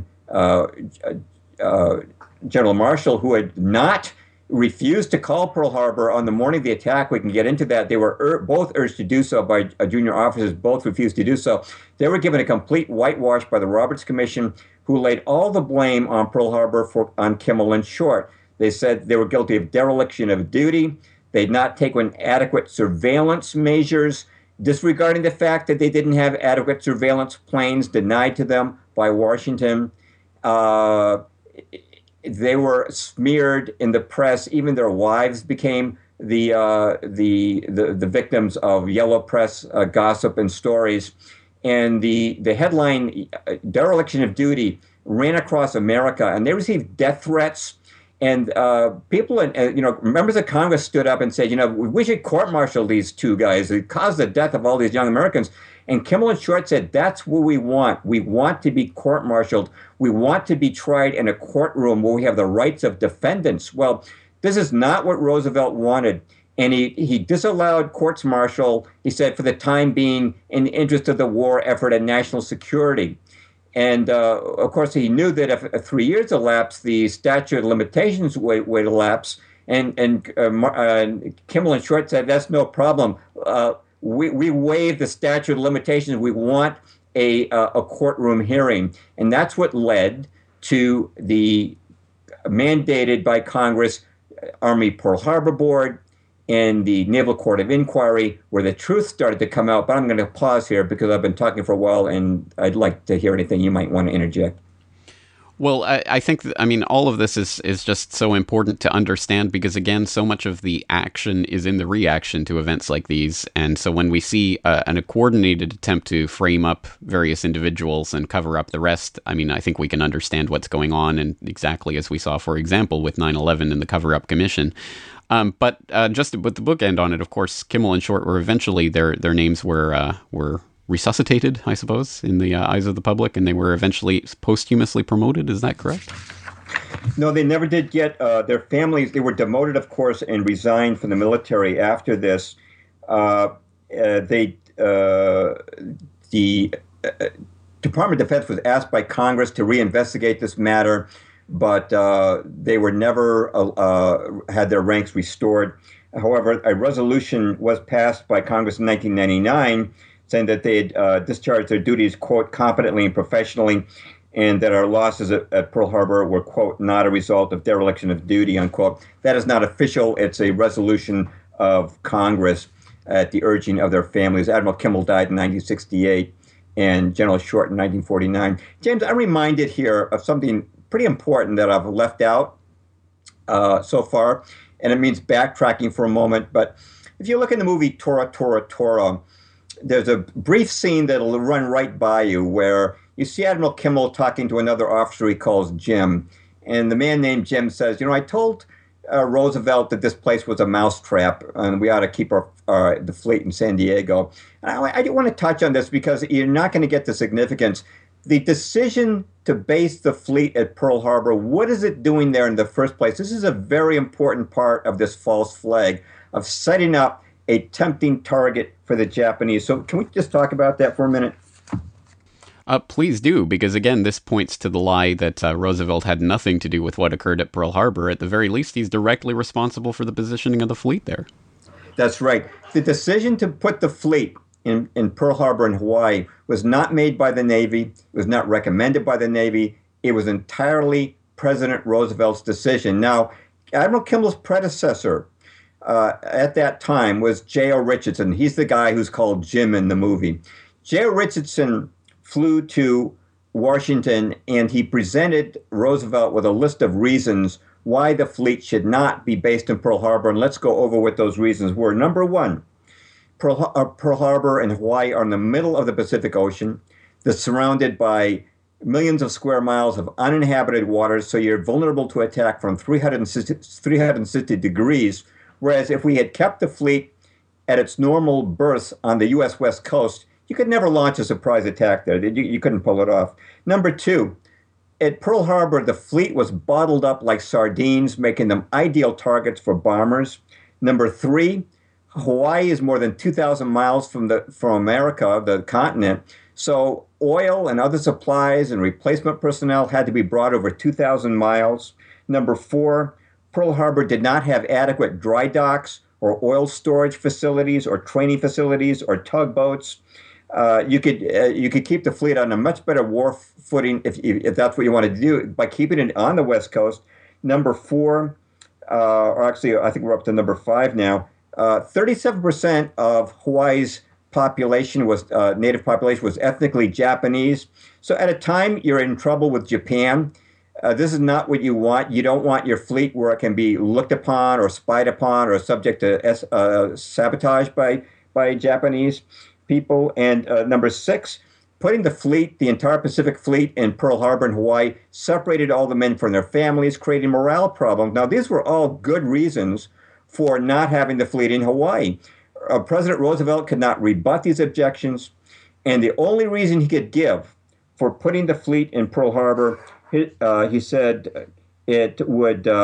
General Marshall, who had not refused to call Pearl Harbor on the morning of the attack. We can get into that. They were both urged to do so by junior officers. Both refused to do so. They were given a complete whitewash by the Roberts Commission, who laid all the blame on Pearl Harbor on Kimmel and Short. They said they were guilty of dereliction of duty. They'd not taken adequate surveillance measures, disregarding the fact that they didn't have adequate surveillance planes denied to them by Washington. They were smeared in the press. Even their wives became the victims of yellow press gossip and stories. And the headline, dereliction of duty, ran across America, and they received death threats. And people, members of Congress stood up and said, we should court-martial these two guys. It caused the death of all these young Americans. And Kimmel and Short said, that's what we want. We want to be court-martialed. We want to be tried in a courtroom where we have the rights of defendants. Well, This is not what Roosevelt wanted. And he disallowed courts-martial, he said, for the time being in the interest of the war effort and national security. And, of course, he knew that if 3 years elapsed, the statute of limitations would elapse. And Kimmel and Short said, that's no problem. We waive the statute of limitations. We want a courtroom hearing. And that's what led to the mandated by Congress Army Pearl Harbor Board and the Naval Court of Inquiry, where the truth started to come out. But I'm going to pause here because I've been talking for a while, and I'd like to hear anything you might want to interject. Well, I think, all of this is just so important to understand because, again, so much of the action is in the reaction to events like these. And so when we see a coordinated attempt to frame up various individuals and cover up the rest, I think we can understand what's going on, and exactly as we saw, for example, with 9/11 and the Cover-Up Commission. But just to put the bookend on it, of course, Kimmel and Short were eventually, their names were resuscitated, I suppose, in the eyes of the public, and they were eventually posthumously promoted. Is that correct? No, they never did get their families. They were demoted, of course, and resigned from the military after this. The Department of Defense was asked by Congress to reinvestigate this matter, but they were never had their ranks restored. However, a resolution was passed by Congress in 1999 saying that they had discharged their duties, quote, competently and professionally, and that our losses at Pearl Harbor were, quote, not a result of dereliction of duty, unquote. That is not official. It's a resolution of Congress at the urging of their families. Admiral Kimmel died in 1968 and General Short in 1949. James, I'm reminded here of something pretty important that I've left out so far, and it means backtracking for a moment. But if you look in the movie Tora, Tora, Tora, there's a brief scene that'll run right by you where you see Admiral Kimmel talking to another officer he calls Jim. And the man named Jim says, I told Roosevelt that this place was a mousetrap and we ought to keep the fleet in San Diego. And I do want to touch on this because you're not going to get the significance. The decision to base the fleet at Pearl Harbor, what is it doing there in the first place? This is a very important part of this false flag of setting up a tempting target for the Japanese. So can we just talk about that for a minute? Please do, because again, this points to the lie that Roosevelt had nothing to do with what occurred at Pearl Harbor. At the very least, he's directly responsible for the positioning of the fleet there. That's right. The decision to put the fleet in Pearl Harbor in Hawaii was not made by the Navy. It was not recommended by the Navy. It was entirely President Roosevelt's decision. Now, Admiral Kimmel's predecessor at that time was J.O. Richardson. He's the guy who's called Jim in the movie. J.O. Richardson flew to Washington, and he presented Roosevelt with a list of reasons why the fleet should not be based in Pearl Harbor. And let's go over what those reasons were. Number one, Pearl Harbor and Hawaii are in the middle of the Pacific Ocean. They're surrounded by millions of square miles of uninhabited waters, so you're vulnerable to attack from 360 degrees. Whereas if we had kept the fleet at its normal berths on the U.S. West Coast, you could never launch a surprise attack there. You couldn't pull it off. Number two, at Pearl Harbor, the fleet was bottled up like sardines, making them ideal targets for bombers. Number three, Hawaii is more than 2,000 miles from America, the continent. So oil and other supplies and replacement personnel had to be brought over 2,000 miles. Number four, Pearl Harbor did not have adequate dry docks or oil storage facilities or training facilities or tugboats. You could keep the fleet on a much better war footing if that's what you wanted to do by keeping it on the West Coast. Number four, or actually I think we're up to number five now. 37% of Hawaii's population was native population was ethnically Japanese. So at a time you're in trouble with Japan, this is not what you want. You don't want your fleet where it can be looked upon or spied upon or subject to sabotage by Japanese people. And number six, putting the fleet, the entire Pacific Fleet in Pearl Harbor in Hawaii, separated all the men from their families, creating morale problems. Now, these were all good reasons for not having the fleet in Hawaii. President Roosevelt could not rebut these objections, and the only reason he could give for putting the fleet in Pearl Harbor, he said it would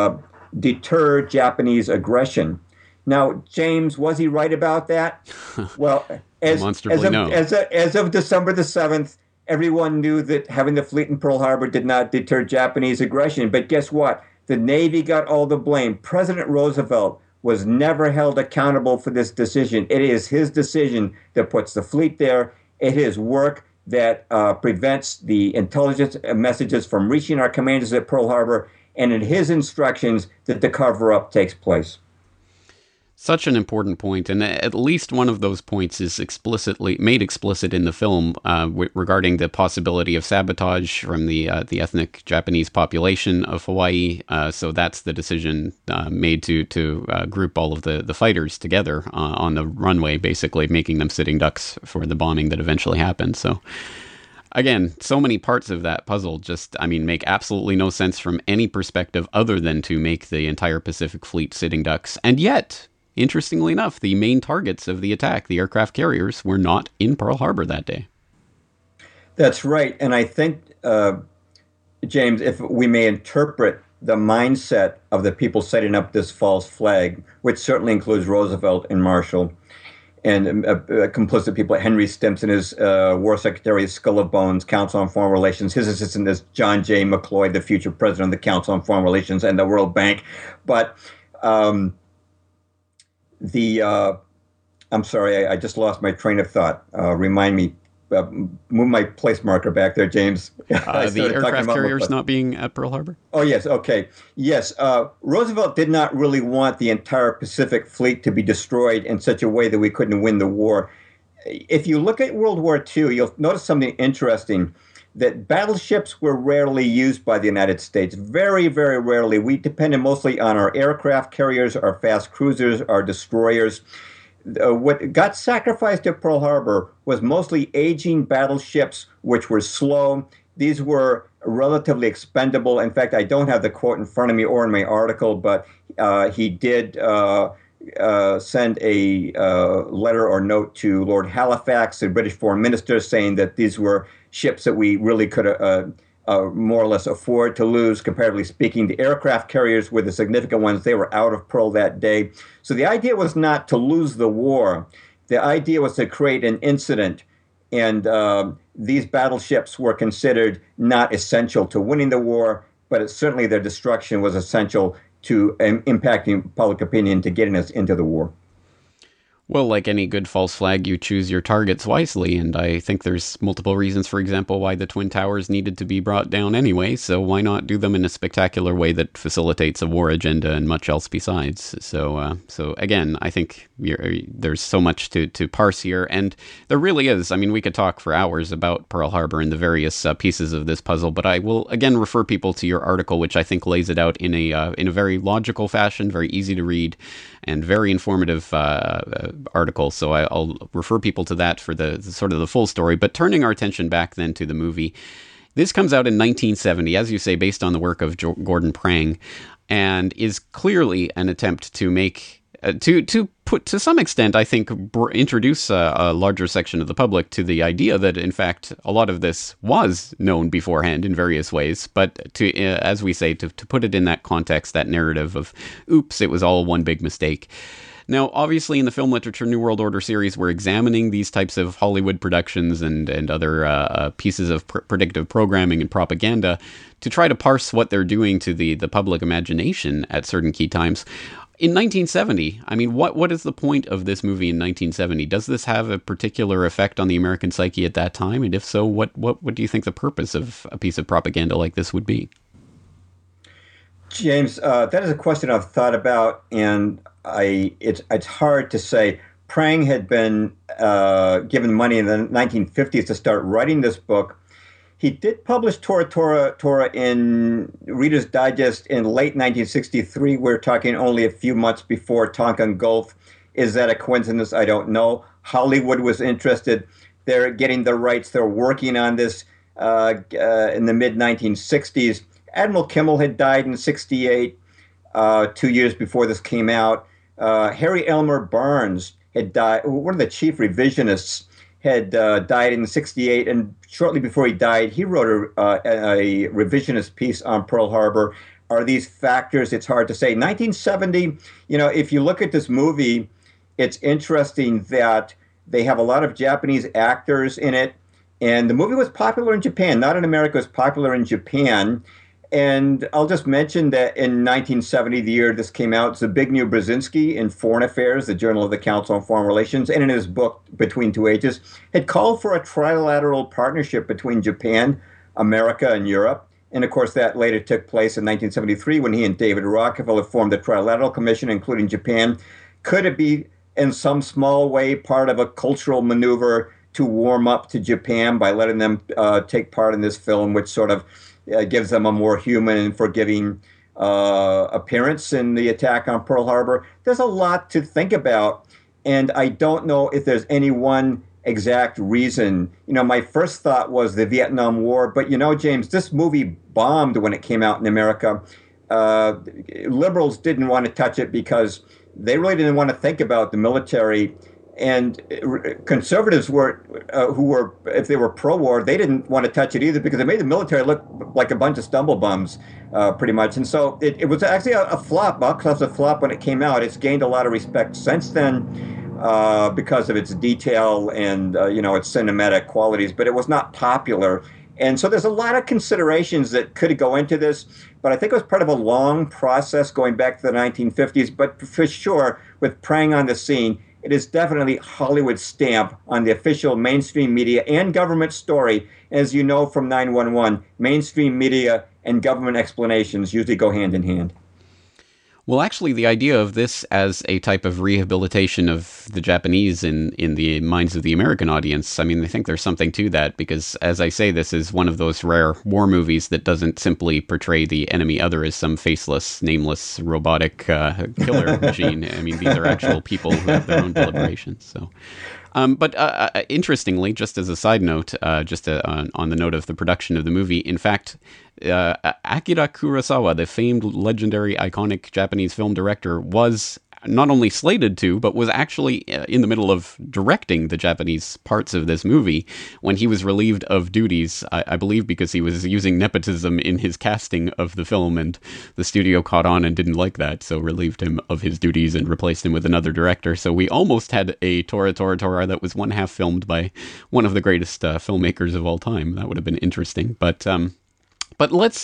deter Japanese aggression. Now, James, was he right about that? Well, Demonstrably no. As of December the 7th, everyone knew that having the fleet in Pearl Harbor did not deter Japanese aggression. But guess what? The Navy got all the blame. President Roosevelt was never held accountable for this decision. It is his decision that puts the fleet there. It is work that prevents the intelligence messages from reaching our commanders at Pearl Harbor, and in his instructions that the cover-up takes place. Such an important point, and at least one of those points is explicitly made explicit in the film regarding the possibility of sabotage from the ethnic Japanese population of Hawaii. So that's the decision made to group all of the fighters together on the runway, basically making them sitting ducks for the bombing that eventually happened. So again, so many parts of that puzzle just, make absolutely no sense from any perspective other than to make the entire Pacific Fleet sitting ducks. And yet, interestingly enough, the main targets of the attack, the aircraft carriers, were not in Pearl Harbor that day. That's right. And I think, James, if we may interpret the mindset of the people setting up this false flag, which certainly includes Roosevelt and Marshall, and complicit people, Henry Stimson, his War Secretary, Skull of Bones, Council on Foreign Relations. His assistant is John J. McCloy, the future president of the Council on Foreign Relations and the World Bank. But I'm sorry, I just lost my train of thought. Remind me, move my place marker back there, James. The aircraft carriers not being at Pearl Harbor? Oh, yes, okay. Yes, Roosevelt did not really want the entire Pacific Fleet to be destroyed in such a way that we couldn't win the war. If you look at World War II, you'll notice something interesting, that battleships were rarely used by the United States. Very, very rarely. We depended mostly on our aircraft carriers, our fast cruisers, our destroyers. What got sacrificed at Pearl Harbor was mostly aging battleships, which were slow. These were relatively expendable. In fact, I don't have the quote in front of me or in my article, but he did send a letter or note to Lord Halifax, the British Foreign Minister, saying that these were ships that we really could more or less afford to lose, comparatively speaking. The aircraft carriers were the significant ones. They were out of Pearl that day. So the idea was not to lose the war. The idea was to create an incident. And these battleships were considered not essential to winning the war, but certainly their destruction was essential to impacting public opinion to getting us into the war. Well, like any good false flag, you choose your targets wisely, and I think there's multiple reasons, for example, why the Twin Towers needed to be brought down anyway, so why not do them in a spectacular way that facilitates a war agenda and much else besides? So again, I think there's so much to parse here, and there really is. We could talk for hours about Pearl Harbor and the various pieces of this puzzle, but I will, again, refer people to your article, which I think lays it out in a very logical fashion, very easy to read, and very informative article. So I'll refer people to that for the sort of the full story. But turning our attention back then to the movie, this comes out in 1970, as you say, based on the work of Gordon Prang, and is clearly an attempt to make to put, to some extent, I think, introduce a larger section of the public to the idea that, in fact, a lot of this was known beforehand in various ways, but to, as we say, to put it in that context, that narrative of, oops, it was all one big mistake. Now, obviously, in the Film Literature New World Order series, we're examining these types of Hollywood productions and other pieces of predictive programming and propaganda to try to parse what they're doing to the public imagination at certain key times. In 1970, what is the point of this movie in 1970? Does this have a particular effect on the American psyche at that time? And if so, what do you think the purpose of a piece of propaganda like this would be? James, that is a question I've thought about, and it's hard to say. Prang had been given money in the 1950s to start writing this book. He did publish Tora in Reader's Digest in late 1963. We're talking only a few months before Tonkin Gulf. Is that a coincidence? I don't know. Hollywood was interested. They're getting the rights. They're working on this in the mid-1960s. Admiral Kimmel had died in 1968, 2 years before this came out. Harry Elmer Barnes had died. One of the chief revisionists had died in 1968, and shortly before he died, he wrote a revisionist piece on Pearl Harbor. Are these factors? It's hard to say. 1970, if you look at this movie, it's interesting that they have a lot of Japanese actors in it. And the movie was popular in Japan, not in America, it was popular in Japan. And I'll just mention that in 1970, the year this came out, Zbigniew Brzezinski in Foreign Affairs, the Journal of the Council on Foreign Relations, and in his book, Between Two Ages, had called for a trilateral partnership between Japan, America, and Europe. And of course, that later took place in 1973 when he and David Rockefeller formed the Trilateral Commission, including Japan. Could it be, in some small way, part of a cultural maneuver to warm up to Japan by letting them take part in this film, which sort of gives them a more human and forgiving appearance in the attack on Pearl Harbor? There's a lot to think about, and I don't know if there's any one exact reason. My first thought was the Vietnam War, but James, this movie bombed when it came out in America. Liberals didn't want to touch it because they really didn't want to think about the military. And conservatives who were, if they were pro-war, they didn't want to touch it either because it made the military look like a bunch of stumblebums, pretty much. And so it was actually a flop, box office flop when it came out. It's gained a lot of respect since then because of its detail and its cinematic qualities, but it was not popular. And so there's a lot of considerations that could go into this, but I think it was part of a long process going back to the 1950s. But for sure, with Praying on the Scene, it is definitely Hollywood's stamp on the official mainstream media and government story. As you know from 9/11, mainstream media and government explanations usually go hand in hand. Well, actually, the idea of this as a type of rehabilitation of the Japanese in the minds of the American audience, I mean, I think there's something to that because, as I say, this is one of those rare war movies that doesn't simply portray the enemy other as some faceless, nameless, robotic killer machine. I mean, these are actual people who have their own deliberations. So. But interestingly, just as a side note, on the note of the production of the movie, in fact, Akira Kurosawa, the famed, legendary, iconic Japanese film director, was not only slated to, but was actually in the middle of directing the Japanese parts of this movie when he was relieved of duties, I believe because he was using nepotism in his casting of the film, and the studio caught on and didn't like that, so relieved him of his duties and replaced him with another director. So we almost had a Tora Tora Tora that was one half filmed by one of the greatest filmmakers of all time. That would have been interesting, But let's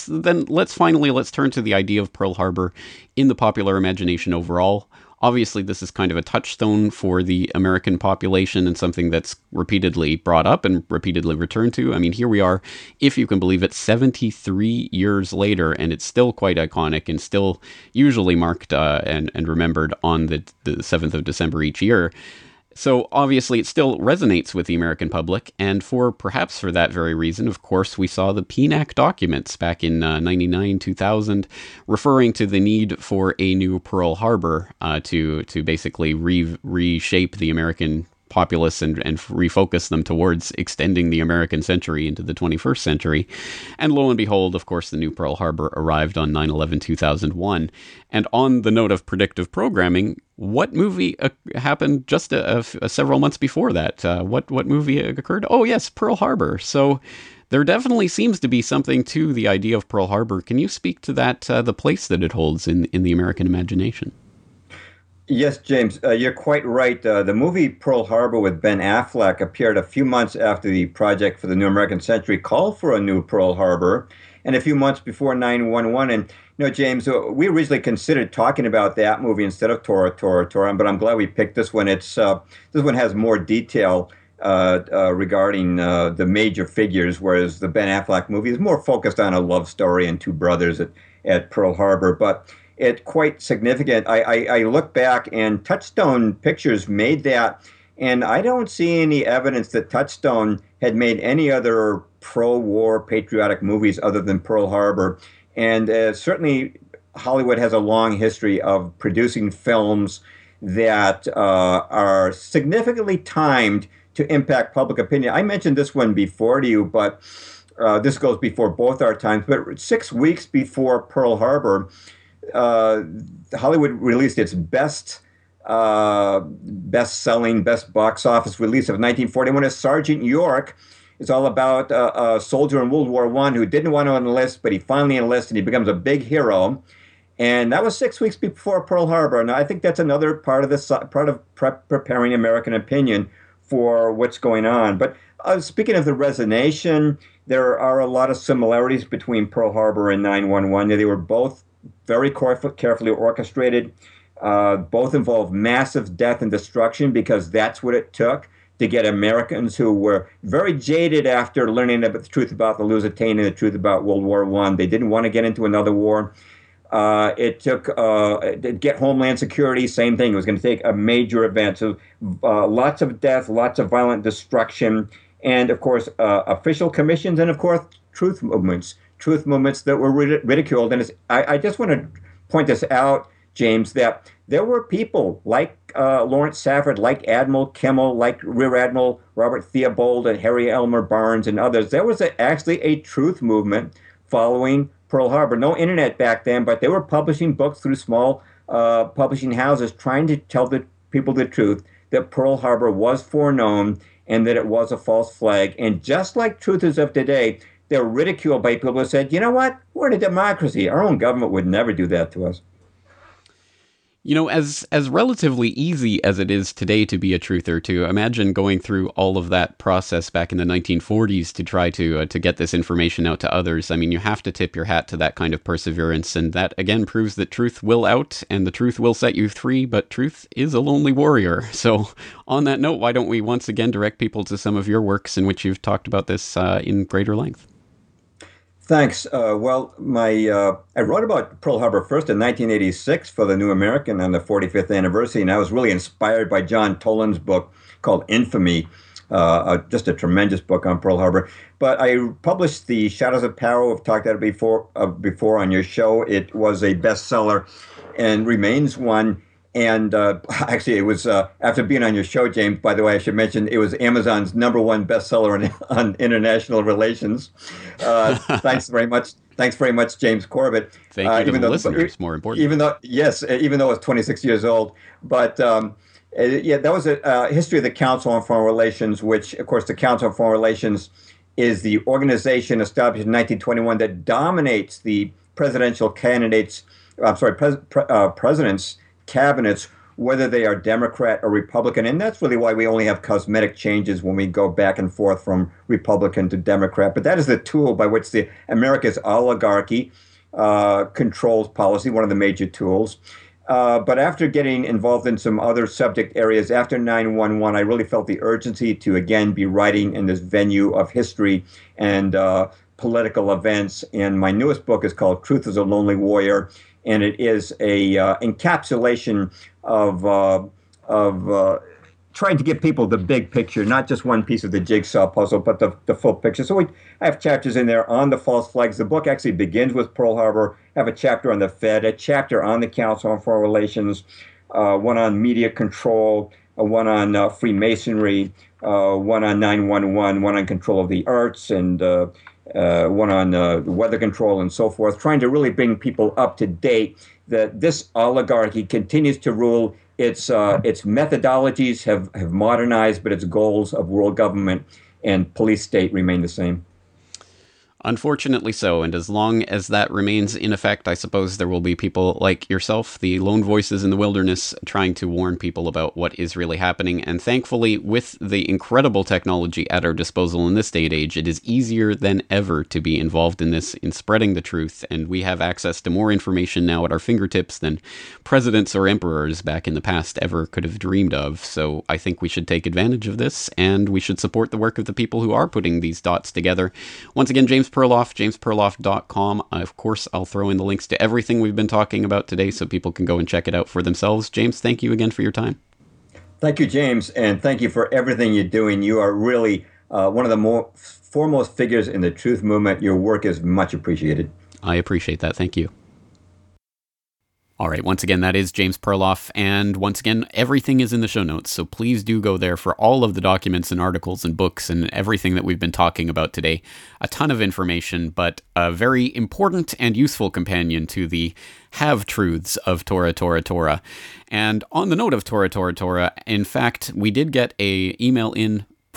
turn to the idea of Pearl Harbor in the popular imagination overall. Obviously, this is kind of a touchstone for the American population and something that's repeatedly brought up and repeatedly returned to. I mean, here we are, if you can believe it, 73 years later, and it's still quite iconic and still usually marked and remembered on the 7th of December each year. So obviously it still resonates with the American public, and perhaps for that very reason, of course, we saw the PNAC documents back in 99, 2000, referring to the need for a new Pearl Harbor to basically reshape the American populace and refocus them towards extending the American century into the 21st century. And lo and behold, of course, the new Pearl Harbor arrived on 9/11/2001. And on the note of predictive programming, what movie happened just several months before that? What movie occurred? Oh, yes, Pearl Harbor. So there definitely seems to be something to the idea of Pearl Harbor. Can you speak to that, the place that it holds in the American imagination? Yes, James, you're quite right. The movie Pearl Harbor with Ben Affleck appeared a few months after the Project for the New American Century called for a new Pearl Harbor, and a few months before 9/11. And, James, we originally considered talking about that movie instead of Tora Tora Tora, but I'm glad we picked this one. This one has more detail regarding the major figures, whereas the Ben Affleck movie is more focused on a love story and two brothers at Pearl Harbor. But it's quite significant. I look back, and Touchstone Pictures made that, and I don't see any evidence that Touchstone had made any other pro-war patriotic movies other than Pearl Harbor. And certainly Hollywood has a long history of producing films that are significantly timed to impact public opinion. I mentioned this one before to you, but this goes before both our times. But 6 weeks before Pearl Harbor, Hollywood released its best-selling, best box office release of 1941 as Sergeant York. It's all about a soldier in World War I who didn't want to enlist, but he finally enlists and he becomes a big hero. And that was 6 weeks before Pearl Harbor. And I think that's another part of preparing American opinion for what's going on. But speaking of the resignation, there are a lot of similarities between Pearl Harbor and 9/11. They were both very carefully orchestrated. Both involved massive death and destruction because that's what it took to get Americans who were very jaded after learning the truth about the Lusitania and the truth about World War I. They didn't want to get into another war. It took to get Homeland Security, same thing. It was going to take a major event. So lots of death, lots of violent destruction, and of course, official commissions, and of course, truth movements that were ridiculed. And I just want to point this out, James, that there were people like Lawrence Safford, like Admiral Kimmel, like Rear Admiral Robert Theobald and Harry Elmer Barnes and others. There was actually a truth movement following Pearl Harbor. No internet back then, but they were publishing books through small publishing houses trying to tell the people the truth that Pearl Harbor was foreknown and that it was a false flag. And just like truthers of today, they're ridiculed by people who said, you know what, we're in a democracy. Our own government would never do that to us. You know, as relatively easy as it is today to be a truther, to imagine going through all of that process back in the 1940s to try to get this information out to others. I mean, you have to tip your hat to that kind of perseverance, and that again proves that truth will out, and the truth will set you free. But truth is a lonely warrior. So, on that note, why don't we once again direct people to some of your works in which you've talked about this in greater length? Thanks. I wrote about Pearl Harbor first in 1986 for the New American on the 45th anniversary, and I was really inspired by John Toland's book called Infamy, just a tremendous book on Pearl Harbor. But I published The Shadows of Power. I've talked about it before on your show. It was a bestseller and remains one. And actually, it was after being on your show, James. By the way, I should mention it was Amazon's #1 bestseller on international relations. Thanks very much. Thanks very much, James Corbett. Thank you to the listeners. More important, even though it's 26 years old, but that was a history of the Council on Foreign Relations, which, of course, the Council on Foreign Relations is the organization established in 1921 that dominates the presidential candidates. Presidents. Cabinets, whether they are Democrat or Republican. And that's really why we only have cosmetic changes when we go back and forth from Republican to Democrat. But that is the tool by which America's oligarchy controls policy, one of the major tools. But after getting involved in some other subject areas after 9/11, I really felt the urgency to again be writing in this venue of history and political events. And my newest book is called Truth is a Lonely Warrior. And it is a encapsulation of trying to give people the big picture, not just one piece of the jigsaw puzzle, but the full picture. So I have chapters in there on the false flags. The book actually begins with Pearl Harbor. I have a chapter on the Fed, a chapter on the Council on Foreign Relations, one on media control, one on Freemasonry, one on 9/11, one on control of the arts, and one on weather control and so forth, trying to really bring people up to date that this oligarchy continues to rule. Its methodologies have modernized, but its goals of world government and police state remain the same. Unfortunately so, and as long as that remains in effect, I suppose there will be people like yourself, the lone voices in the wilderness, trying to warn people about what is really happening. And thankfully, with the incredible technology at our disposal in this day and age, it is easier than ever to be involved in this, in spreading the truth, and we have access to more information now at our fingertips than presidents or emperors back in the past ever could have dreamed of. So I think we should take advantage of this, and we should support the work of the people who are putting these dots together. Once again, James Perloff, jamesperloff.com. Of course, I'll throw in the links to everything we've been talking about today so people can go and check it out for themselves. James, thank you again for your time. Thank you, James, and thank you for everything you're doing. You are really one of the foremost figures in the truth movement. Your work is much appreciated. I appreciate that. Thank you. All right, once again, that is James Perloff, and once again, everything is in the show notes, so please do go there for all of the documents and articles and books and everything that we've been talking about today. A ton of information, but a very important and useful companion to the have-truths of Torah, Torah, Torah. And on the note of Torah, Torah, Torah, in fact, we did get an email in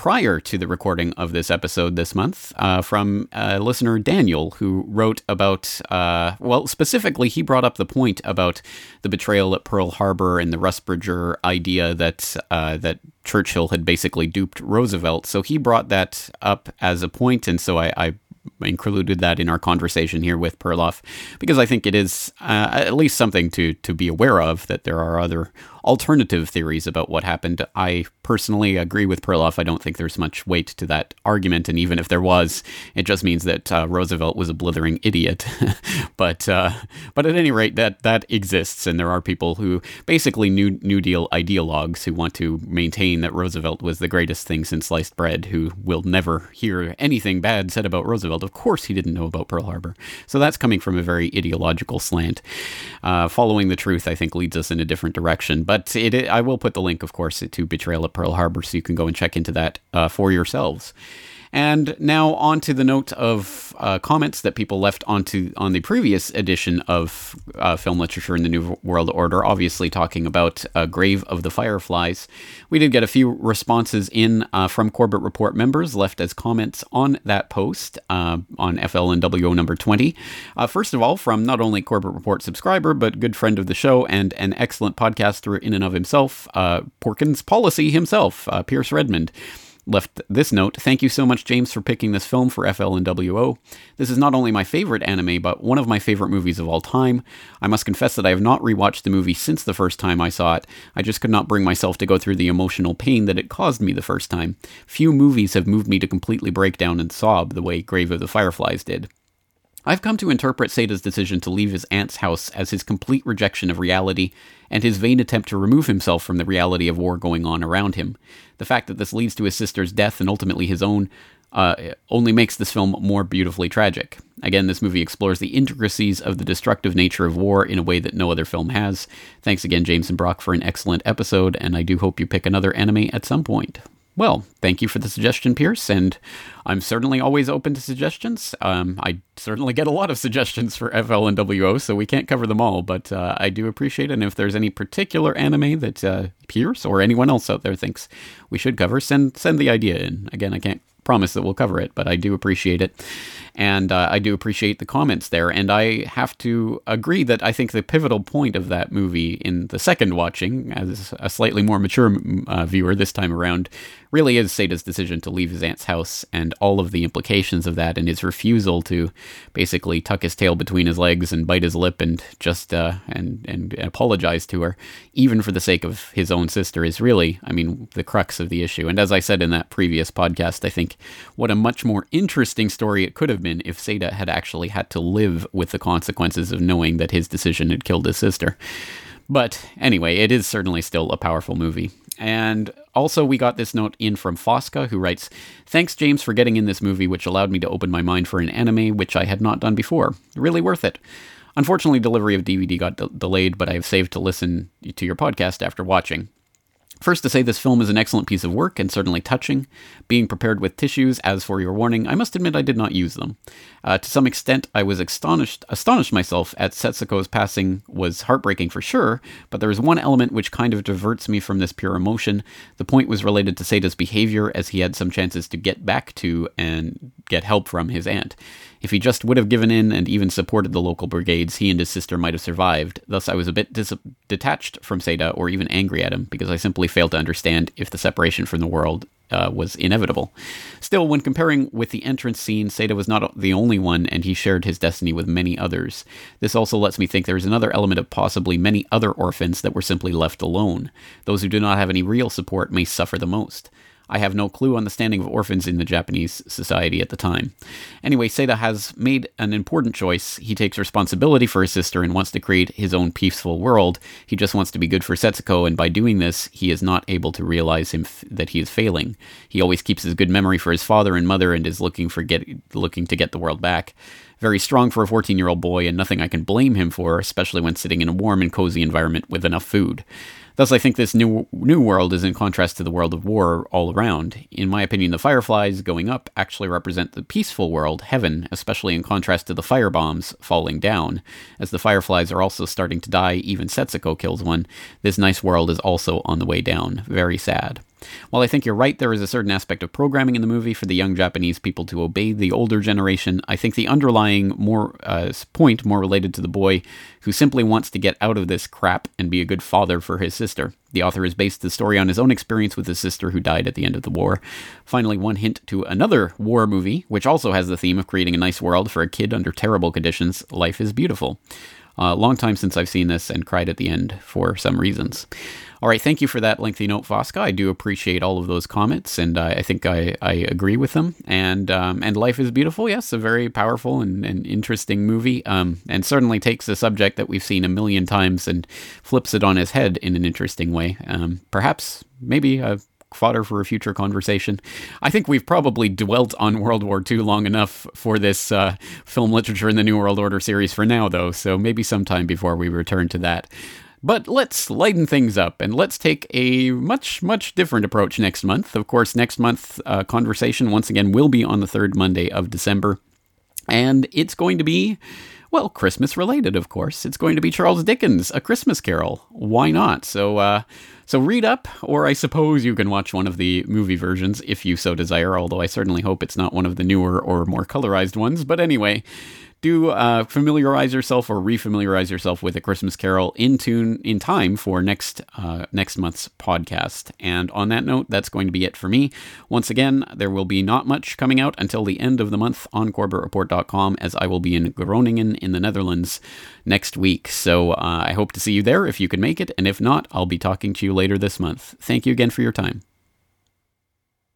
prior to the recording of this episode this month from listener Daniel, who wrote about, specifically he brought up the point about the betrayal at Pearl Harbor and the Rusbridger idea that Churchill had basically duped Roosevelt. So he brought that up as a point, and so I included that in our conversation here with Perloff, because I think it is at least something to be aware of, that there are other alternative theories about what happened. I personally agree with Perloff. I don't think there's much weight to that argument, and even if there was, it just means that Roosevelt was a blithering idiot. But at any rate, that exists, and there are people who basically New Deal ideologues who want to maintain that Roosevelt was the greatest thing since sliced bread, who will never hear anything bad said about Roosevelt. Of course he didn't know about Pearl Harbor. So that's coming from a very ideological slant. Following the truth, I think, leads us in a different direction. But I will put the link, of course, to Betrayal at Pearl Harbor, so you can go and check into that for yourselves. And now on to the note of comments that people left on the previous edition of Film Literature in the New World Order, obviously talking about Grave of the Fireflies. We did get a few responses in from Corbett Report members left as comments on that post on FLNWO number 20. First of all, from not only Corbett Report subscriber, but good friend of the show and an excellent podcaster in and of himself, Porkins Policy himself, Pierce Redmond, left this note. Thank you so much, James, for picking this film for FLNWO. This is not only my favorite anime, but one of my favorite movies of all time. I must confess that I have not rewatched the movie since the first time I saw it. I just could not bring myself to go through the emotional pain that it caused me the first time. Few movies have moved me to completely break down and sob the way Grave of the Fireflies did. I've come to interpret Seida's decision to leave his aunt's house as his complete rejection of reality and his vain attempt to remove himself from the reality of war going on around him. The fact that this leads to his sister's death and ultimately his own only makes this film more beautifully tragic. Again, this movie explores the intricacies of the destructive nature of war in a way that no other film has. Thanks again, James and Brock, for an excellent episode, and I do hope you pick another anime at some point. Well, thank you for the suggestion, Pierce, and I'm certainly always open to suggestions. I certainly get a lot of suggestions for FLNWO, so we can't cover them all, but I do appreciate it, and if there's any particular anime that Pierce or anyone else out there thinks we should cover, send the idea in. Again, I can't promise that we'll cover it, but I do appreciate it, and I do appreciate the comments there, and I have to agree that I think the pivotal point of that movie in the second watching, as a slightly more mature viewer this time around, really is Seida's decision to leave his aunt's house and all of the implications of that, and his refusal to basically tuck his tail between his legs and bite his lip and just and apologize to her, even for the sake of his own sister, is really, I mean, the crux of the issue. And as I said in that previous podcast, I think what a much more interesting story it could have been if Seida had actually had to live with the consequences of knowing that his decision had killed his sister. But anyway, it is certainly still a powerful movie. And also we got this note in from Fosca, who writes, "Thanks, James, for getting in this movie, which allowed me to open my mind for an anime which I had not done before. Really worth it. Unfortunately, delivery of DVD got delayed, but I have saved to listen to your podcast after watching. First, to say this film is an excellent piece of work and certainly touching. Being prepared with tissues, as for your warning, I must admit I did not use them. To some extent, I was astonished myself at Setsuko's passing was heartbreaking for sure, but there is one element which kind of diverts me from this pure emotion. The point was related to Seida's behavior, as he had some chances to get back to and get help from his aunt. If he just would have given in and even supported the local brigades, he and his sister might have survived. Thus, I was a bit detached from Seida, or even angry at him, because I simply failed to understand if the separation from the world was inevitable. Still, when comparing with the entrance scene, Seida was not the only one, and he shared his destiny with many others. This also lets me think there is another element of possibly many other orphans that were simply left alone. Those who do not have any real support may suffer the most. I have no clue on the standing of orphans in the Japanese society at the time. Anyway, Seida has made an important choice. He takes responsibility for his sister and wants to create his own peaceful world. He just wants to be good for Setsuko, and by doing this, he is not able to realize that he is failing. He always keeps his good memory for his father and mother and is looking to get the world back. Very strong for a 14-year-old boy, and nothing I can blame him for, especially when sitting in a warm and cozy environment with enough food. Thus, I think this new world is in contrast to the world of war all around. In my opinion, the fireflies going up actually represent the peaceful world, heaven, especially in contrast to the firebombs falling down. As the fireflies are also starting to die, even Setsuko kills one. This nice world is also on the way down. Very sad. While I think you're right, there is a certain aspect of programming in the movie for the young Japanese people to obey the older generation. I think the underlying point more related to the boy who simply wants to get out of this crap and be a good father for his sister. The author has based the story on his own experience with his sister who died at the end of the war. Finally, one hint to another war movie, which also has the theme of creating a nice world for a kid under terrible conditions. Life is Beautiful. Long time since I've seen this and cried at the end for some reasons. All right, thank you for that lengthy note, Fosca. I do appreciate all of those comments, and I think I agree with them. And Life is Beautiful, yes, a very powerful and interesting movie, and certainly takes a subject that we've seen a million times and flips it on its head in an interesting way. Perhaps, maybe, fodder for a future conversation. I think we've probably dwelt on World War II long enough for this film literature in the New World Order series for now, though, so maybe sometime before we return to that. But let's lighten things up, and let's take a much, much different approach next month. Of course, next month's conversation, once again, will be on the third Monday of December, and it's going to be, well, Christmas-related, of course. It's going to be Charles Dickens' A Christmas Carol. Why not? So read up, or I suppose you can watch one of the movie versions if you so desire, although I certainly hope it's not one of the newer or more colorized ones. But anyway, do familiarize yourself or refamiliarize yourself with A Christmas Carol in time for next month's podcast. And on that note, that's going to be it for me. Once again, there will be not much coming out until the end of the month on CorbettReport.com, as I will be in Groningen in the Netherlands next week. So I hope to see you there if you can make it, and if not, I'll be talking to you later this month. Thank you again for your time.